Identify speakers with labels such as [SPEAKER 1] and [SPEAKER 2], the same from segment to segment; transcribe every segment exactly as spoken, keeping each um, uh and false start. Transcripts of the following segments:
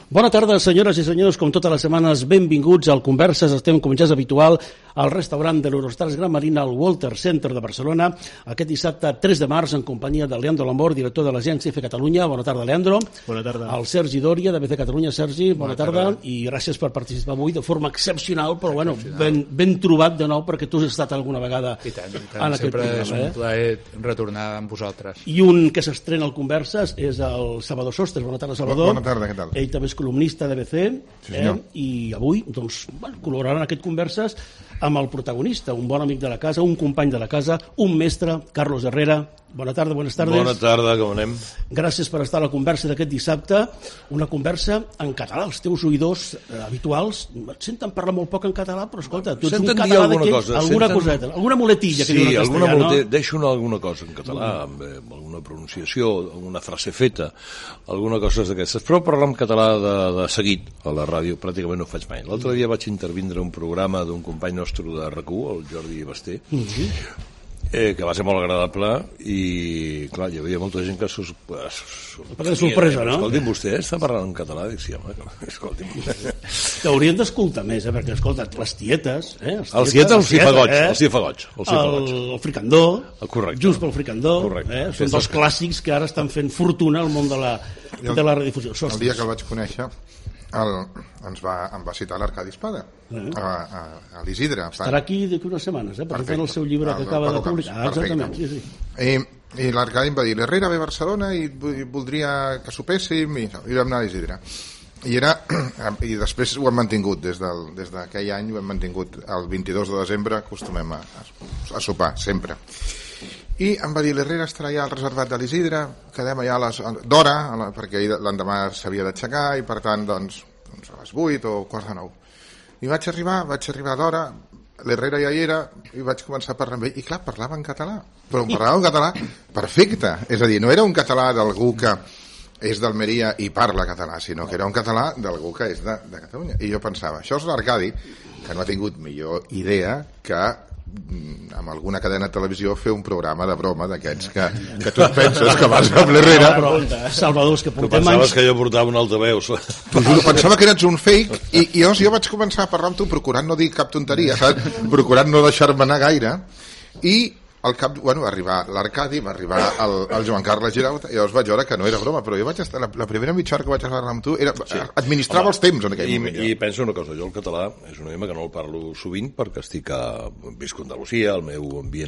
[SPEAKER 1] Bona tarda, senyores i senyors, com totes les setmanes, benvinguts al Converses, estem com ja és habitual al restaurant de l'Eurostars Gran Marina al Walter Center de Barcelona, aquest dissabte tres de març en companyia de Leandro Lambor, director de l'agència F Catalunya. Bona tarda, Leandro.
[SPEAKER 2] Bona tarda.
[SPEAKER 1] El Sergi Dòria, de B C Catalunya. Sergi, bona, bona tarda. tarda i gràcies per participar avui de forma excepcional, però bueno, ben, ben trobat de nou perquè tu has estat alguna vegada
[SPEAKER 2] I tant, i tant.
[SPEAKER 1] en aquest
[SPEAKER 2] Sempre
[SPEAKER 1] programa.
[SPEAKER 2] És un
[SPEAKER 1] eh?
[SPEAKER 2] plaer retornar amb vosaltres.
[SPEAKER 1] I un que s'estrena al Converses és el Salvador Sostres. Bona tarda, Salvador.
[SPEAKER 3] Bona tarda, què tal?
[SPEAKER 1] Ell també és columnista de B C,
[SPEAKER 3] Sí,
[SPEAKER 1] eh? i avui doncs, bueno, col·laboraran en aquest Converses amb el protagonista, un bon amic de la casa, un company de la casa, un mestre, Carlos Herrera. Bona tarda, buenas tardes.
[SPEAKER 4] Bona tarda, com anem?
[SPEAKER 1] Gràcies per estar a la conversa d'aquest dissabte, una conversa en català. Els teus oïdors eh, habituals et senten parlar molt poc en català, però escolta, tu ets
[SPEAKER 4] Senten
[SPEAKER 1] un
[SPEAKER 4] dir
[SPEAKER 1] català
[SPEAKER 4] alguna
[SPEAKER 1] d'aquests,
[SPEAKER 4] cosa,
[SPEAKER 1] alguna
[SPEAKER 4] senten-
[SPEAKER 1] coseta, alguna muletilla que
[SPEAKER 4] Sí,
[SPEAKER 1] diuen en
[SPEAKER 4] alguna
[SPEAKER 1] castellà,
[SPEAKER 4] muleta,
[SPEAKER 1] no?
[SPEAKER 4] deixo una, alguna cosa en català, amb, eh, amb alguna pronunciació, alguna frase feta, alguna cosa d'aquestes, però parlar en català de, de seguit a la ràdio pràcticament no ho faig mai. L'altre dia vaig intervindre un programa d'un company nostre de R Q, el Jordi Basté,
[SPEAKER 1] Mm-hmm.
[SPEAKER 4] eh, que va ser molt agradable i, clar, hi havia molta gent que sus... sus...
[SPEAKER 1] Per sorpresa, no?
[SPEAKER 4] Escolti'm, vostè està parlant en català? Dic, sí, home, escolti'm.
[SPEAKER 1] T'haurien d'escoltar més, eh? Perquè, escolta, les tietes... Eh?
[SPEAKER 4] Els tietes, els cifagots, els cifagots.
[SPEAKER 1] El, el fricandó,
[SPEAKER 4] Correcte.
[SPEAKER 1] Just pel fricandó,
[SPEAKER 4] Correcte.
[SPEAKER 1] eh? Són dels clàssics que ara estan fent fortuna al món de la, de la redifusió.
[SPEAKER 3] El dia que el vaig conèixer el, ens va, em va citar l'Arcadi Espada
[SPEAKER 1] Mm.
[SPEAKER 3] a, a, a l'Isidre.
[SPEAKER 1] Estarà aquí d'aquí unes setmanes, eh? Presentant el seu llibre que
[SPEAKER 3] El-
[SPEAKER 1] acaba
[SPEAKER 3] el
[SPEAKER 1] de
[SPEAKER 3] Pablo
[SPEAKER 1] publicar. Ah,
[SPEAKER 3] Camps.
[SPEAKER 1] exactament, sí,
[SPEAKER 3] Perfecte.
[SPEAKER 1] sí.
[SPEAKER 3] I, i l'Arcadi em va dir, l'Herrera ve a Barcelona i vo- i voldria que sopéssim i, i vam anar a l'Isidre. I, era, i després ho hem mantingut des del, des d'aquell any, ho hem mantingut el vint-i-dos de desembre, acostumem a, a sopar sempre. I em va dir, l'Herrera estarà allà al reservat de l'Isidre, quedem allà a les, d'hora, a la- perquè ahir l'endemà s'havia d'aixecar i per tant doncs, doncs a les vuit o quarts de nou. I vaig arribar, vaig arribar d'hora, l'Herrera ja hi era i vaig començar a parlar amb ell i clar, parlava en català, però em parlava en català perfecte, és a dir, no era un català d'algú que és d'Almeria i parla català, sinó que era un català d'algú que és de, de Catalunya. I jo pensava, això és l'Arcadi, que no ha tingut millor idea que mm, amb alguna cadena de televisió fer un programa de broma d'aquests que, que tu et penses que vas amb l'Herrera.
[SPEAKER 1] Però, Salvador, és que
[SPEAKER 4] Tu
[SPEAKER 1] portem
[SPEAKER 4] pensaves
[SPEAKER 1] anys...
[SPEAKER 4] que jo portava un altaveu.
[SPEAKER 3] T'ho juro, pensava que eres un fake i, i llavors jo vaig començar a parlar amb tu procurant no dir cap tonteria, saps? Procurant no deixar-me anar gaire i al cap, bueno, va arribar l'Arcadi, va arribar el, el Joan Carles Girauta i llavors vaig veure que no era broma, però jo vaig estar, la, la primera mitja hora que vaig parlar amb tu era, sí. administrava
[SPEAKER 4] Home,
[SPEAKER 3] els temps en aquell
[SPEAKER 4] I,
[SPEAKER 3] moment.
[SPEAKER 4] I penso una cosa, jo el català és un idioma que no el parlo sovint perquè estic a, visc a Andalusia, el meu ambient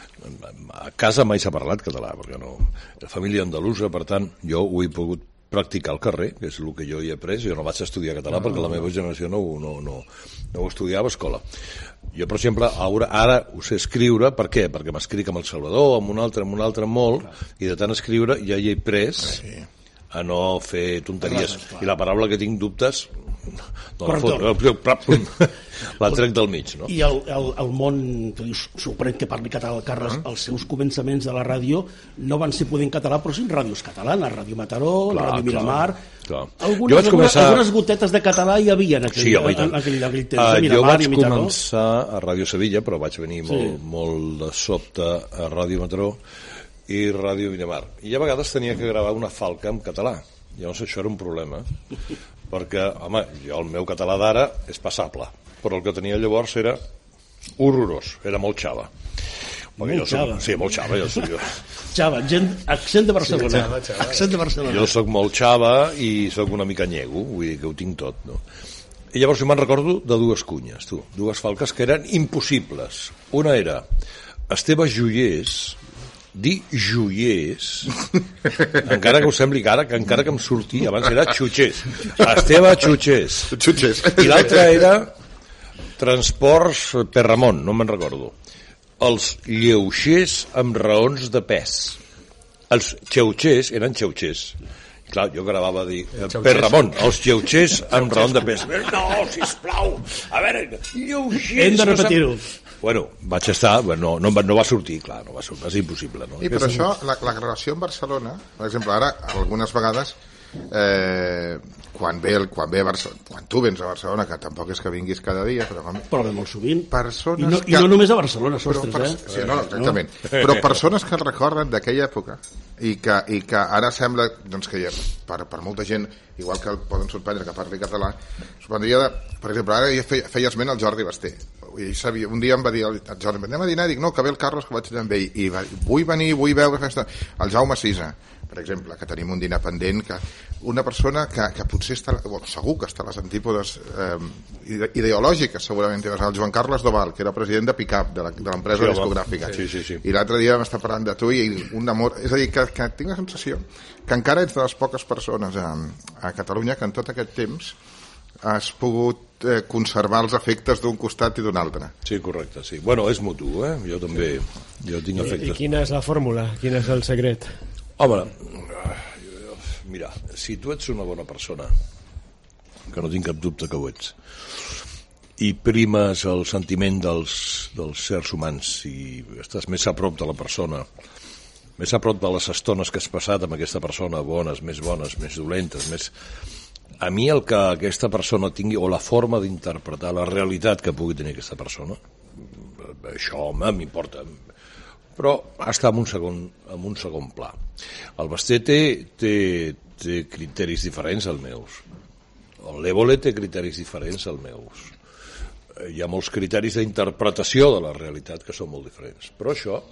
[SPEAKER 4] a casa mai s'ha parlat català, perquè no, la família andalusa, per tant, jo ho he pogut practicar al carrer, que és el que jo hi he après. Jo no vaig estudiar català no, perquè la meva generació no, no, no, no ho estudiava a escola. Jo, per exemple, ara, ara ho sé escriure, per què? Perquè m'escric amb el Salvador, amb un altre, amb un altre molt, i de tant escriure ja hi he pres sí. a no fer tonteries. I la paraula que tinc dubtes no la, fot, la trec del mig, no?
[SPEAKER 1] I el, el, el món que dius, sorprèn que parli català el Carles, uh-huh. els seus començaments de la ràdio no van ser poder en català, però sí en ràdios catalanes, Ràdio Mataró, clar, Ràdio Miramar.
[SPEAKER 4] Clar.
[SPEAKER 1] Algunes, algunes, començar... algunes gotetes de català hi havia en aquell,
[SPEAKER 4] sí, home,
[SPEAKER 1] en, en aquell, en aquell temps.
[SPEAKER 4] Uh,
[SPEAKER 1] de Miramar,
[SPEAKER 4] jo vaig
[SPEAKER 1] i Mitaró.
[SPEAKER 4] començar a Ràdio Sevilla, però vaig venir molt, sí. molt de sobte a Ràdio Mataró i Ràdio Miramar. I a vegades tenia que gravar una falca en català. Llavors això era un problema, perquè, home, jo el meu català d'ara és passable, però el que tenia llavors era horrorós, era molt xava.
[SPEAKER 1] Molt
[SPEAKER 4] jo
[SPEAKER 1] xava.
[SPEAKER 4] Soc, sí, molt xava. Jo soc, jo.
[SPEAKER 1] Xava, gent, accent de Barcelona.
[SPEAKER 2] Sí, xava, xava.
[SPEAKER 1] Accent de Barcelona.
[SPEAKER 4] Jo soc molt xava i soc una mica nyego, vull dir que ho tinc tot, no? I llavors jo me'n recordo de dues cunyes, tu, dues falques que eren impossibles. Una era Esteve Joiers, dir joiers, encara que us sembli que ara, que encara que em surti, abans era xutxers. Esteve Xutxers.
[SPEAKER 3] Xutxers.
[SPEAKER 4] I l'altra era Transports per Ramon, no me'n recordo. Els lleuixers amb raons de pes. Els xeuxers eren xeuxers. Clar, jo gravava a dir per Ramon, els lleuixers amb raons de pes. No, sisplau, a veure, lleuixers...
[SPEAKER 1] Hem de repetir-ho.
[SPEAKER 4] Bueno, vaig estar, no, no, no va sortir, clar, no va sortir, és impossible. No?
[SPEAKER 3] I per això, la, la relació amb Barcelona, per exemple, ara, algunes vegades, eh, quan, ve el, quan ve a Barcelona, quan tu vens a Barcelona, que tampoc és que vinguis cada dia, però,
[SPEAKER 1] però ve molt sovint,
[SPEAKER 3] persones
[SPEAKER 1] I, no,
[SPEAKER 3] que,
[SPEAKER 1] i no només a Barcelona, Sostres,
[SPEAKER 3] per,
[SPEAKER 1] eh?
[SPEAKER 3] sí, no, exactament, no? Però persones que recorden d'aquella època i que, i que ara sembla doncs, que ha, per, per molta gent, igual que el poden sorprendre que parli català, sorprendria de, per exemple, ara ja feia, feia esment al Jordi Basté. I sabia, un dia em va dir el Jordi, anem a dinar, i dic, no, que ve el Carlos, que vaig dinar amb ell, i va, vull venir, vull veure festa. El Jaume Sisa, per exemple, que tenim un dinar pendent, que una persona que, que potser està, bueno, segur que està a les antípodes eh, ideològiques, segurament, el Joan Carles Doval, que era president de Picap, de l'empresa
[SPEAKER 4] sí,
[SPEAKER 3] discogràfica,
[SPEAKER 4] sí, sí, sí.
[SPEAKER 3] i l'altre dia vam estar parlant de tu i un amor, és a dir, que, que tinc la sensació que encara ets de les poques persones a, a Catalunya que en tot aquest temps has pogut eh, conservar els efectes d'un costat i d'un altre.
[SPEAKER 4] Sí, correcte, sí. Bueno, és mutu, eh? Jo també jo tinc efectes.
[SPEAKER 5] I, I quina és la fórmula? Quin és el secret?
[SPEAKER 4] Home, mira, si tu ets una bona persona, que no tinc cap dubte que ho ets, i primes el sentiment dels, dels sers humans i estàs més a prop de la persona, més a prop de les estones que has passat amb aquesta persona, bones, més bones, més dolentes, més... A mi el que aquesta persona tingui, o la forma d'interpretar la realitat que pugui tenir aquesta persona, això, home, m'importa. Però està en un segon, en un segon pla. El Basté té, té, té criteris diferents als meus. El l'Évole té criteris diferents als meus. Hi ha molts criteris d'interpretació de la realitat que són molt diferents. Però això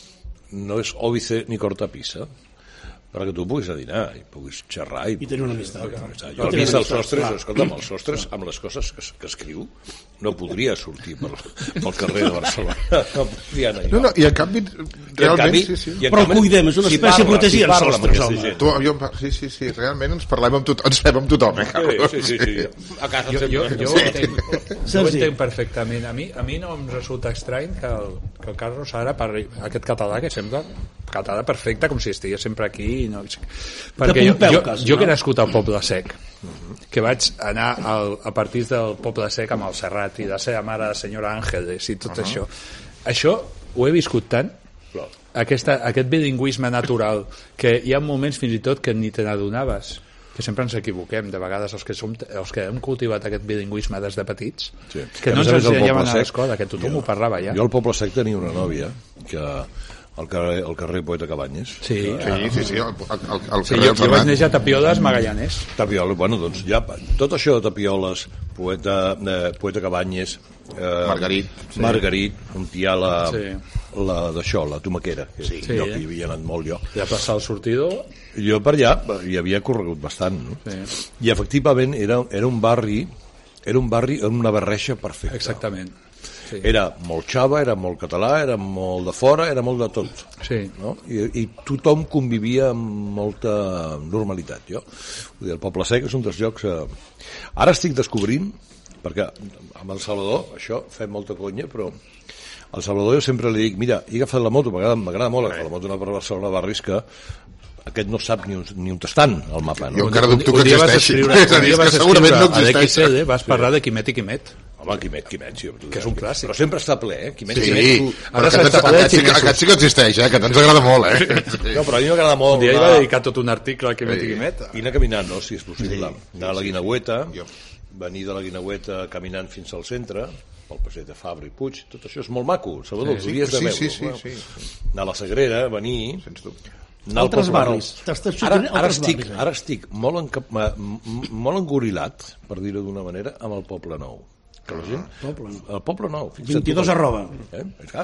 [SPEAKER 4] no és òbice ni cortapisa, perquè tu puguis a dinar i puguis xerrar i,
[SPEAKER 1] I tenir una amistat.
[SPEAKER 4] Jo he vist els sostres, escolta'm, els sostres amb les coses que, que escriu no podria sortir pel, pel carrer de Barcelona, no podria anar.
[SPEAKER 3] No, no, i en canvi, realment,
[SPEAKER 4] canvi,
[SPEAKER 3] sí, sí.
[SPEAKER 1] Però el cuidem, és una
[SPEAKER 4] si
[SPEAKER 1] espècie
[SPEAKER 4] parla,
[SPEAKER 1] protegida,
[SPEAKER 4] si
[SPEAKER 1] els sostres, home.
[SPEAKER 3] Tu, jo, sí, sí, sí, realment ens parlem amb tothom, ens fem amb tothom, eh, Carlos?
[SPEAKER 4] Sí, sí, sí, sí. A casa
[SPEAKER 2] Jo, jo, jo,
[SPEAKER 3] Sí.
[SPEAKER 2] ho entenc, jo ho entenc perfectament. A mi, a mi no em resulta estrany que el, que el Carlos ara parli aquest català que sembla català perfecte, com si estigués sempre aquí. No, perquè jo, jo, jo que he nascut al Poble Sec, que vaig anar al, a partir del Poble Sec amb el Serrat i la seva mare, la senyora Àngeles i tot uh -huh. això, això ho he viscut tant, aquesta, aquest bilingüisme natural, que hi ha moments fins i tot que ni te n'adonaves, que sempre ens equivoquem, de vegades els que, som, els que hem cultivat aquest bilingüisme des de petits,
[SPEAKER 4] sí.
[SPEAKER 2] que no ens ensenyaven a l'escola, que tothom jo, ho parlava ja.
[SPEAKER 4] Jo al Poble Sec tenia una nòvia que al carrer, al carrer Poeta Cabanyes.
[SPEAKER 2] Sí,
[SPEAKER 3] sí, sí, sí, el, el, el
[SPEAKER 2] sí jo, jo vaig néixer a Tapioles, Magallanès.
[SPEAKER 4] Tapioles, bueno, doncs ja, tot això de Tapioles, Poeta, eh, Poeta Cabanyes, eh,
[SPEAKER 3] Margarit,
[SPEAKER 4] sí. Margarit, on hi ha la,
[SPEAKER 2] sí.
[SPEAKER 4] la d'això, la tomaquera, que
[SPEAKER 2] sí.
[SPEAKER 4] sí, jo que hi havia anat molt jo.
[SPEAKER 2] Ja passar el sortidor.
[SPEAKER 4] Jo per allà hi havia corregut bastant, no?
[SPEAKER 2] Sí.
[SPEAKER 4] I efectivament era, era un barri, era un barri amb una barreja perfecta.
[SPEAKER 2] Exactament. Sí.
[SPEAKER 4] Era molt xava, era molt català, era molt de fora, era molt de tot.
[SPEAKER 2] Sí.
[SPEAKER 4] No? I, I tothom convivia amb molta normalitat. Jo. Vull dir, el Poble Sec és un dels llocs... Eh... Ara estic descobrint, perquè amb el Salvador, això, fem molta conya, però al Salvador jo sempre li dic, mira, he agafat la moto, m'agrada molt agafar la moto anar per Barcelona, barris que aquest no sap ni, ni on estan al mapa. No?
[SPEAKER 3] Jo encara dubto que existeixi.
[SPEAKER 2] Un
[SPEAKER 3] És a dir, que segurament no
[SPEAKER 2] a
[SPEAKER 3] existeix.
[SPEAKER 2] l'X L vas parlar de Quimet i Quimet.
[SPEAKER 4] Home, Quimet, Quimet, sí.
[SPEAKER 2] Que és un clàssic.
[SPEAKER 4] Però sempre està ple, eh? Quimet,
[SPEAKER 3] Sí,
[SPEAKER 4] Quimet, tu...
[SPEAKER 3] però aquest, aquest, aquest, sí, aquest sí que existeix, eh? Que ens agrada molt, eh?
[SPEAKER 4] No, però a mi m'agrada molt.
[SPEAKER 2] Un dia hi
[SPEAKER 4] anar...
[SPEAKER 2] va dedicar tot un article a Quimet
[SPEAKER 3] Sí.
[SPEAKER 2] i Quimet.
[SPEAKER 4] I anar caminant, no?, si és possible.
[SPEAKER 3] Sí.
[SPEAKER 4] Anar a la Guinagüeta,
[SPEAKER 3] Jo.
[SPEAKER 4] venir de la Guinagüeta caminant fins al centre, pel passeig de Fabra i Puig, tot això és molt maco, Salvador,
[SPEAKER 3] Sí,
[SPEAKER 4] ho hauries de
[SPEAKER 3] sí,
[SPEAKER 4] veure.
[SPEAKER 3] sí, sí,
[SPEAKER 4] no?
[SPEAKER 3] sí.
[SPEAKER 4] Anar a la Sagrera, venir...
[SPEAKER 3] Sens dubte.
[SPEAKER 4] Anar al
[SPEAKER 1] Altres
[SPEAKER 4] Poble Nou.
[SPEAKER 1] barris. T'estàs
[SPEAKER 4] Ara,
[SPEAKER 1] sortint
[SPEAKER 4] ara,
[SPEAKER 1] altres
[SPEAKER 4] estic,
[SPEAKER 1] barris, eh?
[SPEAKER 4] ara estic molt, enca... molt engorilat, per dir-ho d'una manera, amb el Poble Nou. Que la gent...
[SPEAKER 1] Poble Nou.
[SPEAKER 4] El Poble Nou. fixa't
[SPEAKER 1] vint-i-dos
[SPEAKER 4] tu.
[SPEAKER 1] arroba.
[SPEAKER 4] Eh?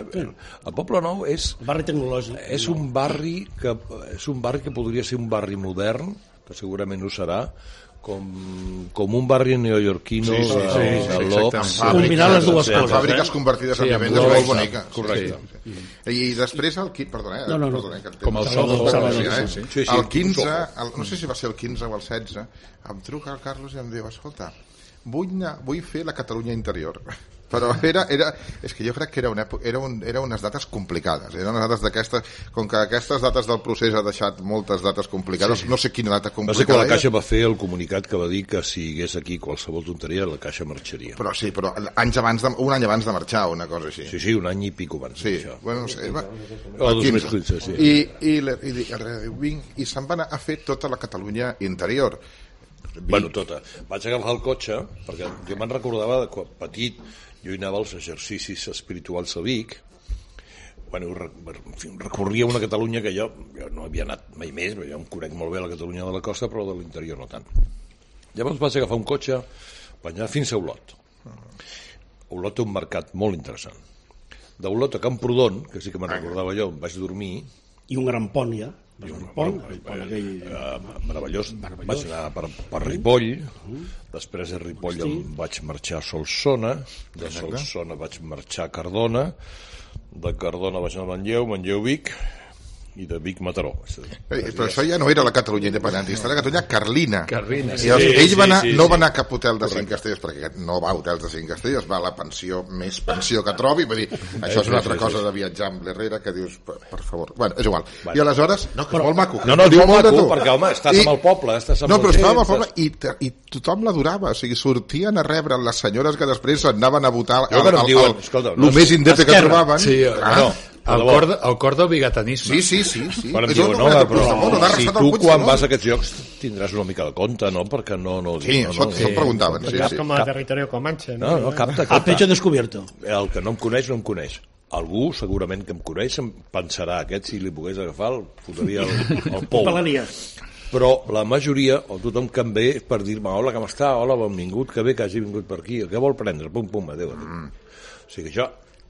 [SPEAKER 4] El Poble Nou és,
[SPEAKER 1] Barri tecnològic.
[SPEAKER 4] és un barri que és un barri que podria ser un barri modern, que segurament ho serà, com, com un barri neoyorquino
[SPEAKER 3] Sí, sí, sí,
[SPEAKER 4] de,
[SPEAKER 3] sí,
[SPEAKER 4] de
[SPEAKER 3] sí,
[SPEAKER 4] Lop.
[SPEAKER 3] exactament.
[SPEAKER 1] Combinar les dues
[SPEAKER 3] Amb
[SPEAKER 1] coses,
[SPEAKER 3] fàbriques
[SPEAKER 1] eh?
[SPEAKER 3] convertides en
[SPEAKER 2] Sí,
[SPEAKER 3] vivendes
[SPEAKER 2] amb
[SPEAKER 3] molt
[SPEAKER 2] correcte,
[SPEAKER 3] boniques.
[SPEAKER 4] correcte.
[SPEAKER 3] Sí, sí. I després el... qui- Perdona, eh?
[SPEAKER 1] No, no, no.
[SPEAKER 3] Perdona, que
[SPEAKER 2] Com el
[SPEAKER 3] Salvador,
[SPEAKER 2] Soho.
[SPEAKER 3] Salvador,
[SPEAKER 1] Salvador,
[SPEAKER 3] eh?
[SPEAKER 1] sí,
[SPEAKER 4] sí. Sí, sí,
[SPEAKER 3] El quinze,
[SPEAKER 4] Soho.
[SPEAKER 3] el, no sé si va ser el quinze o el setze, em truca el Carlos i em diu, escolta, vull, anar, vull fer la Catalunya interior. Però era, era, és que jo crec que era, una, època- era, un, era unes dates complicades, eren unes dates d'aquestes, com que aquestes dates del procés ha deixat moltes dates complicades, sí. No sé quina data
[SPEAKER 4] Va ser quan
[SPEAKER 3] complicada
[SPEAKER 4] la Caixa
[SPEAKER 3] era,
[SPEAKER 4] va fer el comunicat que va dir que si hi hagués aquí qualsevol tonteria la Caixa marxaria.
[SPEAKER 3] però sí, però anys abans de, un any abans de marxar, una cosa així.
[SPEAKER 4] Sí, sí, un any i pico abans.
[SPEAKER 3] Sí,
[SPEAKER 4] d'això.
[SPEAKER 3] bueno, no sé, va,
[SPEAKER 4] O
[SPEAKER 3] el
[SPEAKER 4] dos mil
[SPEAKER 3] quinze.
[SPEAKER 4] quinze, sí.
[SPEAKER 3] I, i, le- i, i, i, vinc, i se'n va anar a fer tota la Catalunya interior.
[SPEAKER 4] Bueno, tota. Vaig agafar el cotxe, perquè jo me'n recordava de quan petit, jo hi anava als exercicis espirituals a Vic, bueno, recorria una Catalunya que jo, jo no havia anat mai més, jo em conec molt bé la Catalunya de la costa, però de l'interior no tant. Llavors vaig agafar un cotxe, vaig anar fins a Olot. Olot té un mercat molt interessant. D'Olot a Camprodon, que sí que me'n recordava jo, em vaig dormir...
[SPEAKER 1] I un gran pont, ja.
[SPEAKER 4] I un pont, el pont aquell... meravellós. Vaig anar per, per Ripoll, després de Ripoll em vaig marxar a Solsona, de Solsona vaig marxar a Cardona, de Cardona vaig anar a Manlleu, Manlleu-Vic, i de Vic Mataró.
[SPEAKER 3] Eh, però això ja no era la Catalunya independentista, era la Catalunya carlina.
[SPEAKER 2] Carlina,
[SPEAKER 3] sí. I els, ell sí, va anar, sí, sí, no va anar a cap hotel de cinc estrelles, perquè no va a hotels de cinc estrelles, va a la pensió més pensió que trobi, vull dir, això és una altra cosa de viatjar amb l'Herrera, que dius, per, per favor, bueno, és igual. Bueno. I aleshores, no, que és molt maco.
[SPEAKER 4] No, no, és molt maco, perquè, home, estàs I, amb el poble, estàs amb
[SPEAKER 3] no, però estàvem al poble i, i tothom l'adorava, o sigui, sortien a rebre les senyores que després anaven a votar el més indepte que trobaven.
[SPEAKER 2] Sí, no. El cor, de, el cor del bigatanisme.
[SPEAKER 3] Sí, sí, sí. sí.
[SPEAKER 4] Quan em diuen, no, però si tu quan vas a aquests llocs tindràs una mica de compte, no? Perquè no... no
[SPEAKER 3] sí, no, això, no, això no, preguntaven. Sí,
[SPEAKER 5] sí. Com a territori Comanche, no?
[SPEAKER 4] No, no, capta, capta.
[SPEAKER 1] El pecho descubierto.
[SPEAKER 4] El que no em coneix, no em coneix. Algú, segurament que em coneix, em pensarà aquest, si li pogués agafar, el fotria el, el pou. Però la majoria, o tothom que em ve, és per dir-me, hola, com està? Hola, benvingut, que bé que hagi vingut per aquí. Què vol prendre? Pum, pum, adéu. Mm. O sigui que això...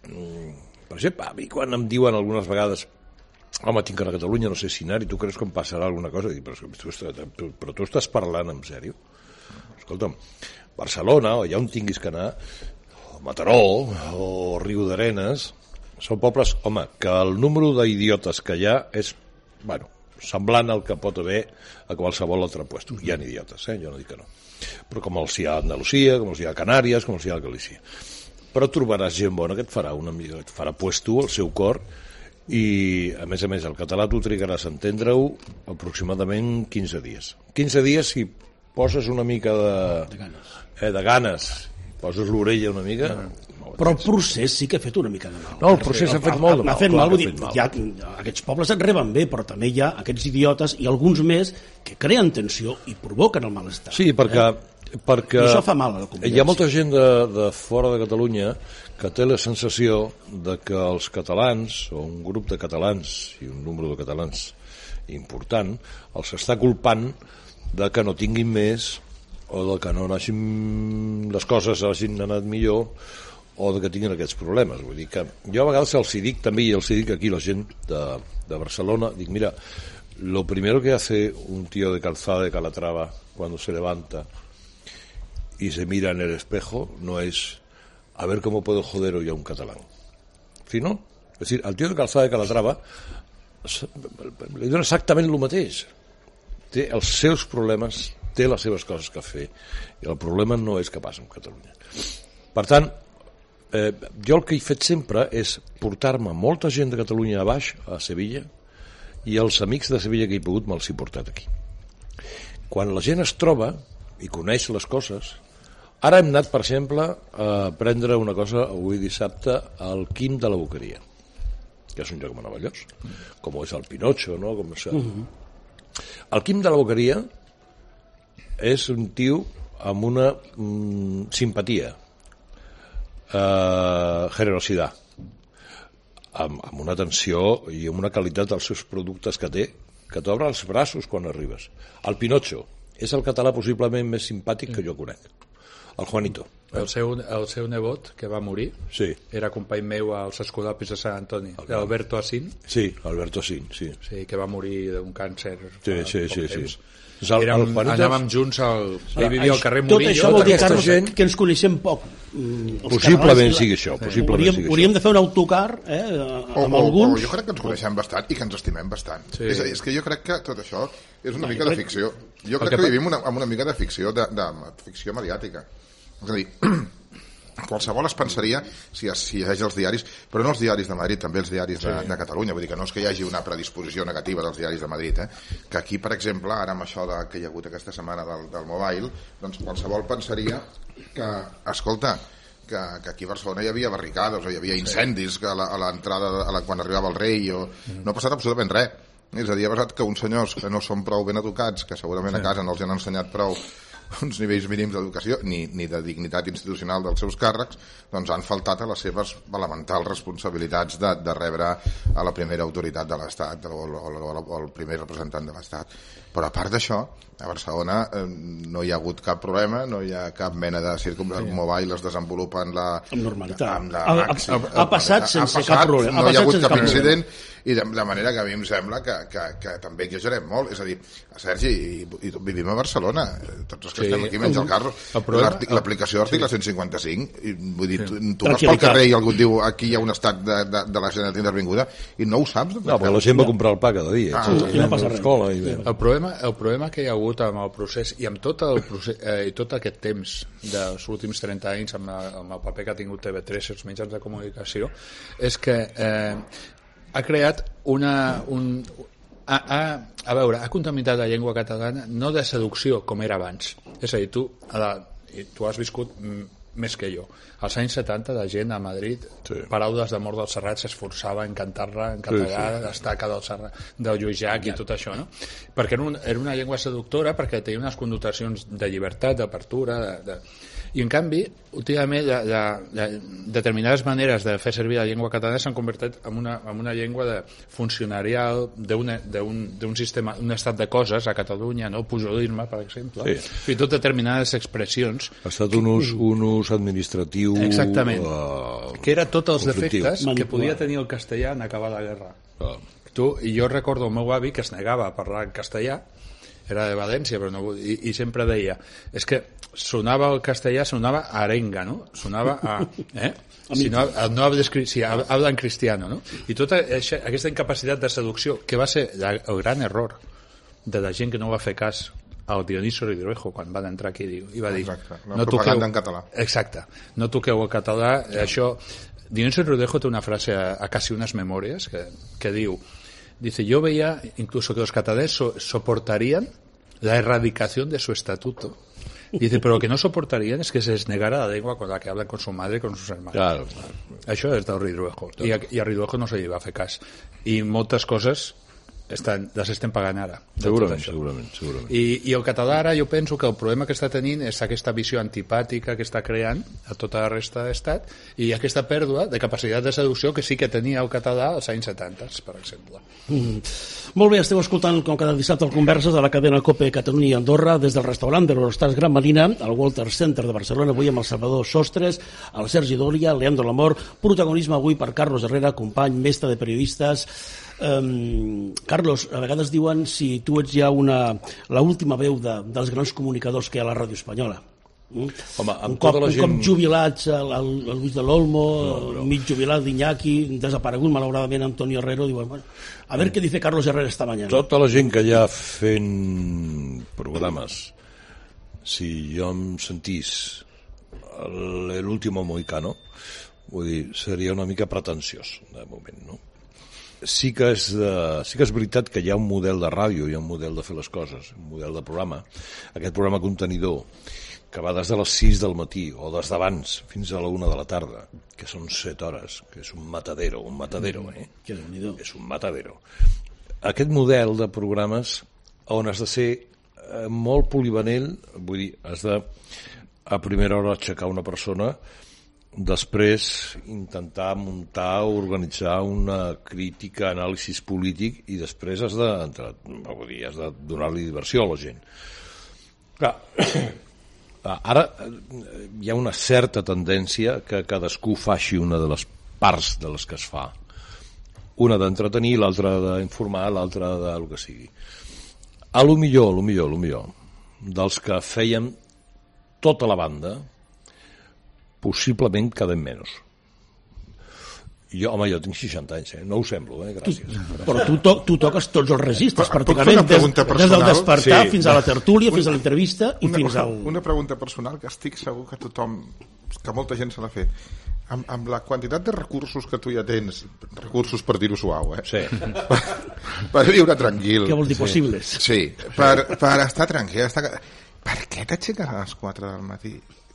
[SPEAKER 4] Per exemple, a mi quan em diuen algunes vegades home, tinc a Catalunya, no sé si anar, i tu creus que em passarà alguna cosa? Dic, però, tu, però tu estàs parlant en sèrio? Escolta'm, Barcelona, o allà on tinguis que anar, o Mataró, o Riu d'Arenes, són pobles, home, que el número d'idiotes que hi ha és, bueno, semblant al que pot haver a qualsevol altre puesto. Hi ha idiotes, eh? Jo no dic que no. Però com els hi ha a Andalusia, com els hi ha a Canàries, com els hi ha a Galícia. Però trobaràs gent bona que et farà una mica, et farà puesto al seu cor, i a més a més el català tu trigaràs a entendre-ho aproximadament quinze dies. quinze dies si poses una mica de,
[SPEAKER 1] de ganes,
[SPEAKER 4] eh, de ganes poses l'orella una mica...
[SPEAKER 1] No. Però el procés sí que ha fet una mica de mal.
[SPEAKER 4] No, el procés ha fet molt de mal.
[SPEAKER 1] Ha fet mal, vull dir, ja, aquests pobles et reben bé, però també hi ha aquests idiotes i alguns més que creen tensió i provoquen el malestar.
[SPEAKER 4] Sí, perquè... Eh? perquè
[SPEAKER 1] I això fa mal a la convivència.
[SPEAKER 4] Hi ha molta gent de, de fora de Catalunya que té la sensació de que els catalans, o un grup de catalans i un número de catalans important, els està culpant de que no tinguin més, o de que no hagin, les coses hagin anat millor, o de que tinguin aquests problemes. Vull dir que jo a vegades els hi dic també, i els hi dic aquí la gent de, de Barcelona, dic, mira, lo primero que hace un tío de Calzada de Calatrava cuando se levanta y se mira en el espejo no es a ver cómo puedo joder hoy a un catalán, sino, es decir, al tío de Calzada de Calatrava li dona exactament el mateix, té els seus problemes, té les seves coses que fer, i el problema no és que passa en Catalunya. Per tant, eh, jo el que he fet sempre és portar-me molta gent de Catalunya a baix, a Sevilla, i els amics de Sevilla que he pogut me'ls he portat aquí. Quan la gent es troba i coneix les coses, ara hem anat, per exemple, a prendre una cosa avui dissabte al Quim de la Boqueria, que és un lloc meravellós, com és el Pinocho, no? Com és... Uh-huh. El Quim de la Boqueria és un tio amb una mm, simpatia, eh, generositat, amb, amb una atenció i amb una qualitat dels seus productes que té, que t'obre els braços quan arribes. El Pinocho és el català possiblement més simpàtic que jo conec. El Juanito.
[SPEAKER 2] El seu, el seu nebot, que va morir,
[SPEAKER 4] sí.
[SPEAKER 2] Era company meu als Escudapis de Sant Antoni, Alberto Asín.
[SPEAKER 4] Sí, Alberto Asín, sí.
[SPEAKER 2] Sí, que va morir d'un càncer.
[SPEAKER 4] Sí, sí, sí, sí.
[SPEAKER 2] El, Érem, el anàvem junts, al, ell vivia al carrer Murillo.
[SPEAKER 1] Tot això vol dir, Carlos, gent... que ens coneixem poc.
[SPEAKER 4] Possiblement sigui això, possiblement
[SPEAKER 1] hauríem,
[SPEAKER 4] sigui
[SPEAKER 1] hauríem
[SPEAKER 4] això.
[SPEAKER 1] de fer un autocar, eh, amb
[SPEAKER 3] o,
[SPEAKER 1] alguns...
[SPEAKER 3] O jo crec que ens coneixem bastant i que ens estimem bastant. Sí. És a dir, és que jo crec que tot això és una mica de ficció. Jo crec que vivim una, amb una mica de ficció, de, de ficció mediàtica. És a dir, qualsevol es pensaria, si es si llegeix els diaris, però no els diaris de Madrid, també els diaris de, sí. de Catalunya, vull dir que no és que hi hagi una predisposició negativa dels diaris de Madrid, eh? Que aquí, per exemple, ara amb això de, que hi ha hagut aquesta setmana del, del mobile, doncs qualsevol pensaria que, escolta, que, que aquí a Barcelona hi havia barricades o hi havia incendis que a l'entrada, la, quan arribava el rei, o... no ha passat absolutament res. És a dir, ha passat que uns senyors que no són prou ben educats, que segurament sí. a casa no els han ensenyat prou uns nivells mínims d'educació ni, ni de dignitat institucional dels seus càrrecs, doncs han faltat a les seves elementals responsabilitats de, de rebre a la primera autoritat de l'Estat o, o, o, o el primer representant de l'Estat. Però a part d'això, a Barcelona eh, no hi ha hagut cap problema, no hi ha cap mena de circumstàncies. Sí. Mobile es desenvolupa en la...
[SPEAKER 1] Amb normalitat.
[SPEAKER 3] Amb la
[SPEAKER 1] ha, ha, ha passat sense ha passat, cap problema.
[SPEAKER 3] No hi ha hagut cap incident, i de, de manera que a mi em sembla que, que, que també exagerem molt. És a dir, Sergi, i, i vivim a Barcelona, tots els que sí. estem aquí, menys el Carlos, l'aplicació de l'article cent cinquanta-cinc, i, vull dir, tu, tu vas pel carrer i algú et diu aquí hi ha un estat de, de, de la Generalitat intervinguda i no ho saps.
[SPEAKER 4] No, però la gent va comprar el pa cada dia.
[SPEAKER 3] Ah,
[SPEAKER 4] sí,
[SPEAKER 1] no passa res.
[SPEAKER 2] I el, problema, el problema que hi ha hagut amb el procés i amb tot, el procés, eh, tot aquest temps dels últims trenta anys amb, la, amb el paper que ha tingut T V tres i els mitjans de comunicació és que eh, ha creat una... Un, a, a, a veure, ha contaminat la llengua catalana no de seducció com era abans. És a dir, tu, a la, tu has viscut més que jo. Als anys setanta la gent a Madrid, sí. paraules d'amor del Serrat s'esforçava en cantar-la en català, sí, sí. l'estaca del, Serrat, del Lluís Llach i tot això, no? Perquè era, un, era una llengua seductora, perquè tenia unes connotacions de llibertat, d'apertura, de, de... i en canvi, últimament, la, la, la, determinades maneres de fer servir la llengua catalana s'han convertit en una, en una llengua de funcionarial d'un sistema, un estat de coses a Catalunya, no? Pujolisme, per exemple, sí. Fins i tot determinades expressions.
[SPEAKER 4] Ha estat un ús, un ús administratiu...
[SPEAKER 2] Exactament, uh, que era tots els defectes que podia tenir el castellà en acabar la guerra. Uh. Tu, i jo recordo el meu avi que es negava a parlar en castellà, era de València, però no, i, i sempre deia, és que sonava el castellà, sonava a arenga, no? Sonava a... Eh? Si no, no hables, si habla en cristiano, no? I tota aquesta incapacitat de seducció, que va ser la, el gran error de la gent que no va fer cas al Dioniso Ridruejo quan van entrar aquí i va dir...
[SPEAKER 3] Exacte, la no propaganda toqueu, en català.
[SPEAKER 2] Exacte, no toqueu el català, sí. Això... Dioniso Ridruejo té una frase a, a casi unas memorias que, que diu, dice, yo veía incluso que los catalanes so, soportarían la erradicación de su estatuto. Dice, pero lo que no soportarían es que se les negara la lengua con la que hablan con su madre y con sus hermanos.
[SPEAKER 4] Claro, claro.
[SPEAKER 2] Això és del Ridruejo. I a, i a Ridruejo no se li va fer cas. I moltes coses estan, les estem pagant ara.
[SPEAKER 4] Segurament, segurament, segurament.
[SPEAKER 2] I, I el català ara jo penso que el problema que està tenint és aquesta visió antipàtica que està creant a tota la resta de l'Estat i aquesta pèrdua de capacitat de seducció que sí que tenia el català als anys setanta, per exemple.
[SPEAKER 1] Mm. Molt bé, esteu escoltant com cada dissabte el Converses de la cadena COPE Catalunya i Andorra des del restaurant de l'Eurostars Gran Marina al Walter Center de Barcelona, avui amb el Salvador Sostres, el Sergi Dòria, el Leandro Lamor, protagonisme avui per Carlos Herrera, company, mestre de periodistes. Um, Carlos, a vegades diuen si tu ets ja una, l'última veu de, dels grans comunicadors que hi ha a la ràdio espanyola. Mm?
[SPEAKER 4] Home,
[SPEAKER 1] un, cop,
[SPEAKER 4] la
[SPEAKER 1] un
[SPEAKER 4] gent...
[SPEAKER 1] cop jubilats el, el, el Luis de l'Olmo, no, no. mig jubilat d'Iñaki, desaparegut malauradament Antonio Herrero, diuen, bueno, a ver què dice Carlos Herrera esta mañana.
[SPEAKER 4] Tota la gent que hi ha fent programes, si jo em sentís l'último mohicano, vull dir, seria una mica pretensiós de moment, no? Sí que, és de, sí que és veritat que hi ha un model de ràdio, hi ha un model de fer les coses, un model de programa. Aquest programa contenidor, que va des de les sis del matí o des d'abans fins a la una de la tarda, que són set hores, que és un matadero, un matadero, eh?
[SPEAKER 1] Que déu-n'hi-do.
[SPEAKER 4] És un matadero. Aquest model de programes on has de ser eh, molt polivanent, vull dir, has de a primera hora aixecar una persona, després intentar muntar o organitzar una crítica, anàlisis polític i després has de, vull dir, has de donar-li diversió a la gent. Clar, ara hi ha una certa tendència que cadascú faci una de les parts de les que es fa. Una d'entretenir, l'altra d'informar, l'altra de lo que sigui. A lo millor, a lo millor, a lo millor, dels que feien tota la banda, possiblement quedem menys. Jo, home, jo tinc seixanta anys, eh? No ho semblo, eh? Gràcies.
[SPEAKER 1] Tu, però tu, to, tu toques tots els registres, pràcticament, des, des del despertar sí. fins a la tertúlia, una, fins a l'entrevista i
[SPEAKER 3] una,
[SPEAKER 1] fins al...
[SPEAKER 3] Una pregunta personal que estic segur que tothom, que molta gent se l'ha fet. Amb, amb la quantitat de recursos que tu ja tens, recursos per dir-ho suau, eh?
[SPEAKER 4] Sí.
[SPEAKER 3] Per, per viure tranquil.
[SPEAKER 1] Què vol dir possibles?
[SPEAKER 3] Sí, per, per estar tranquil. Estar... Per què t'aixeques a les quatre del matí?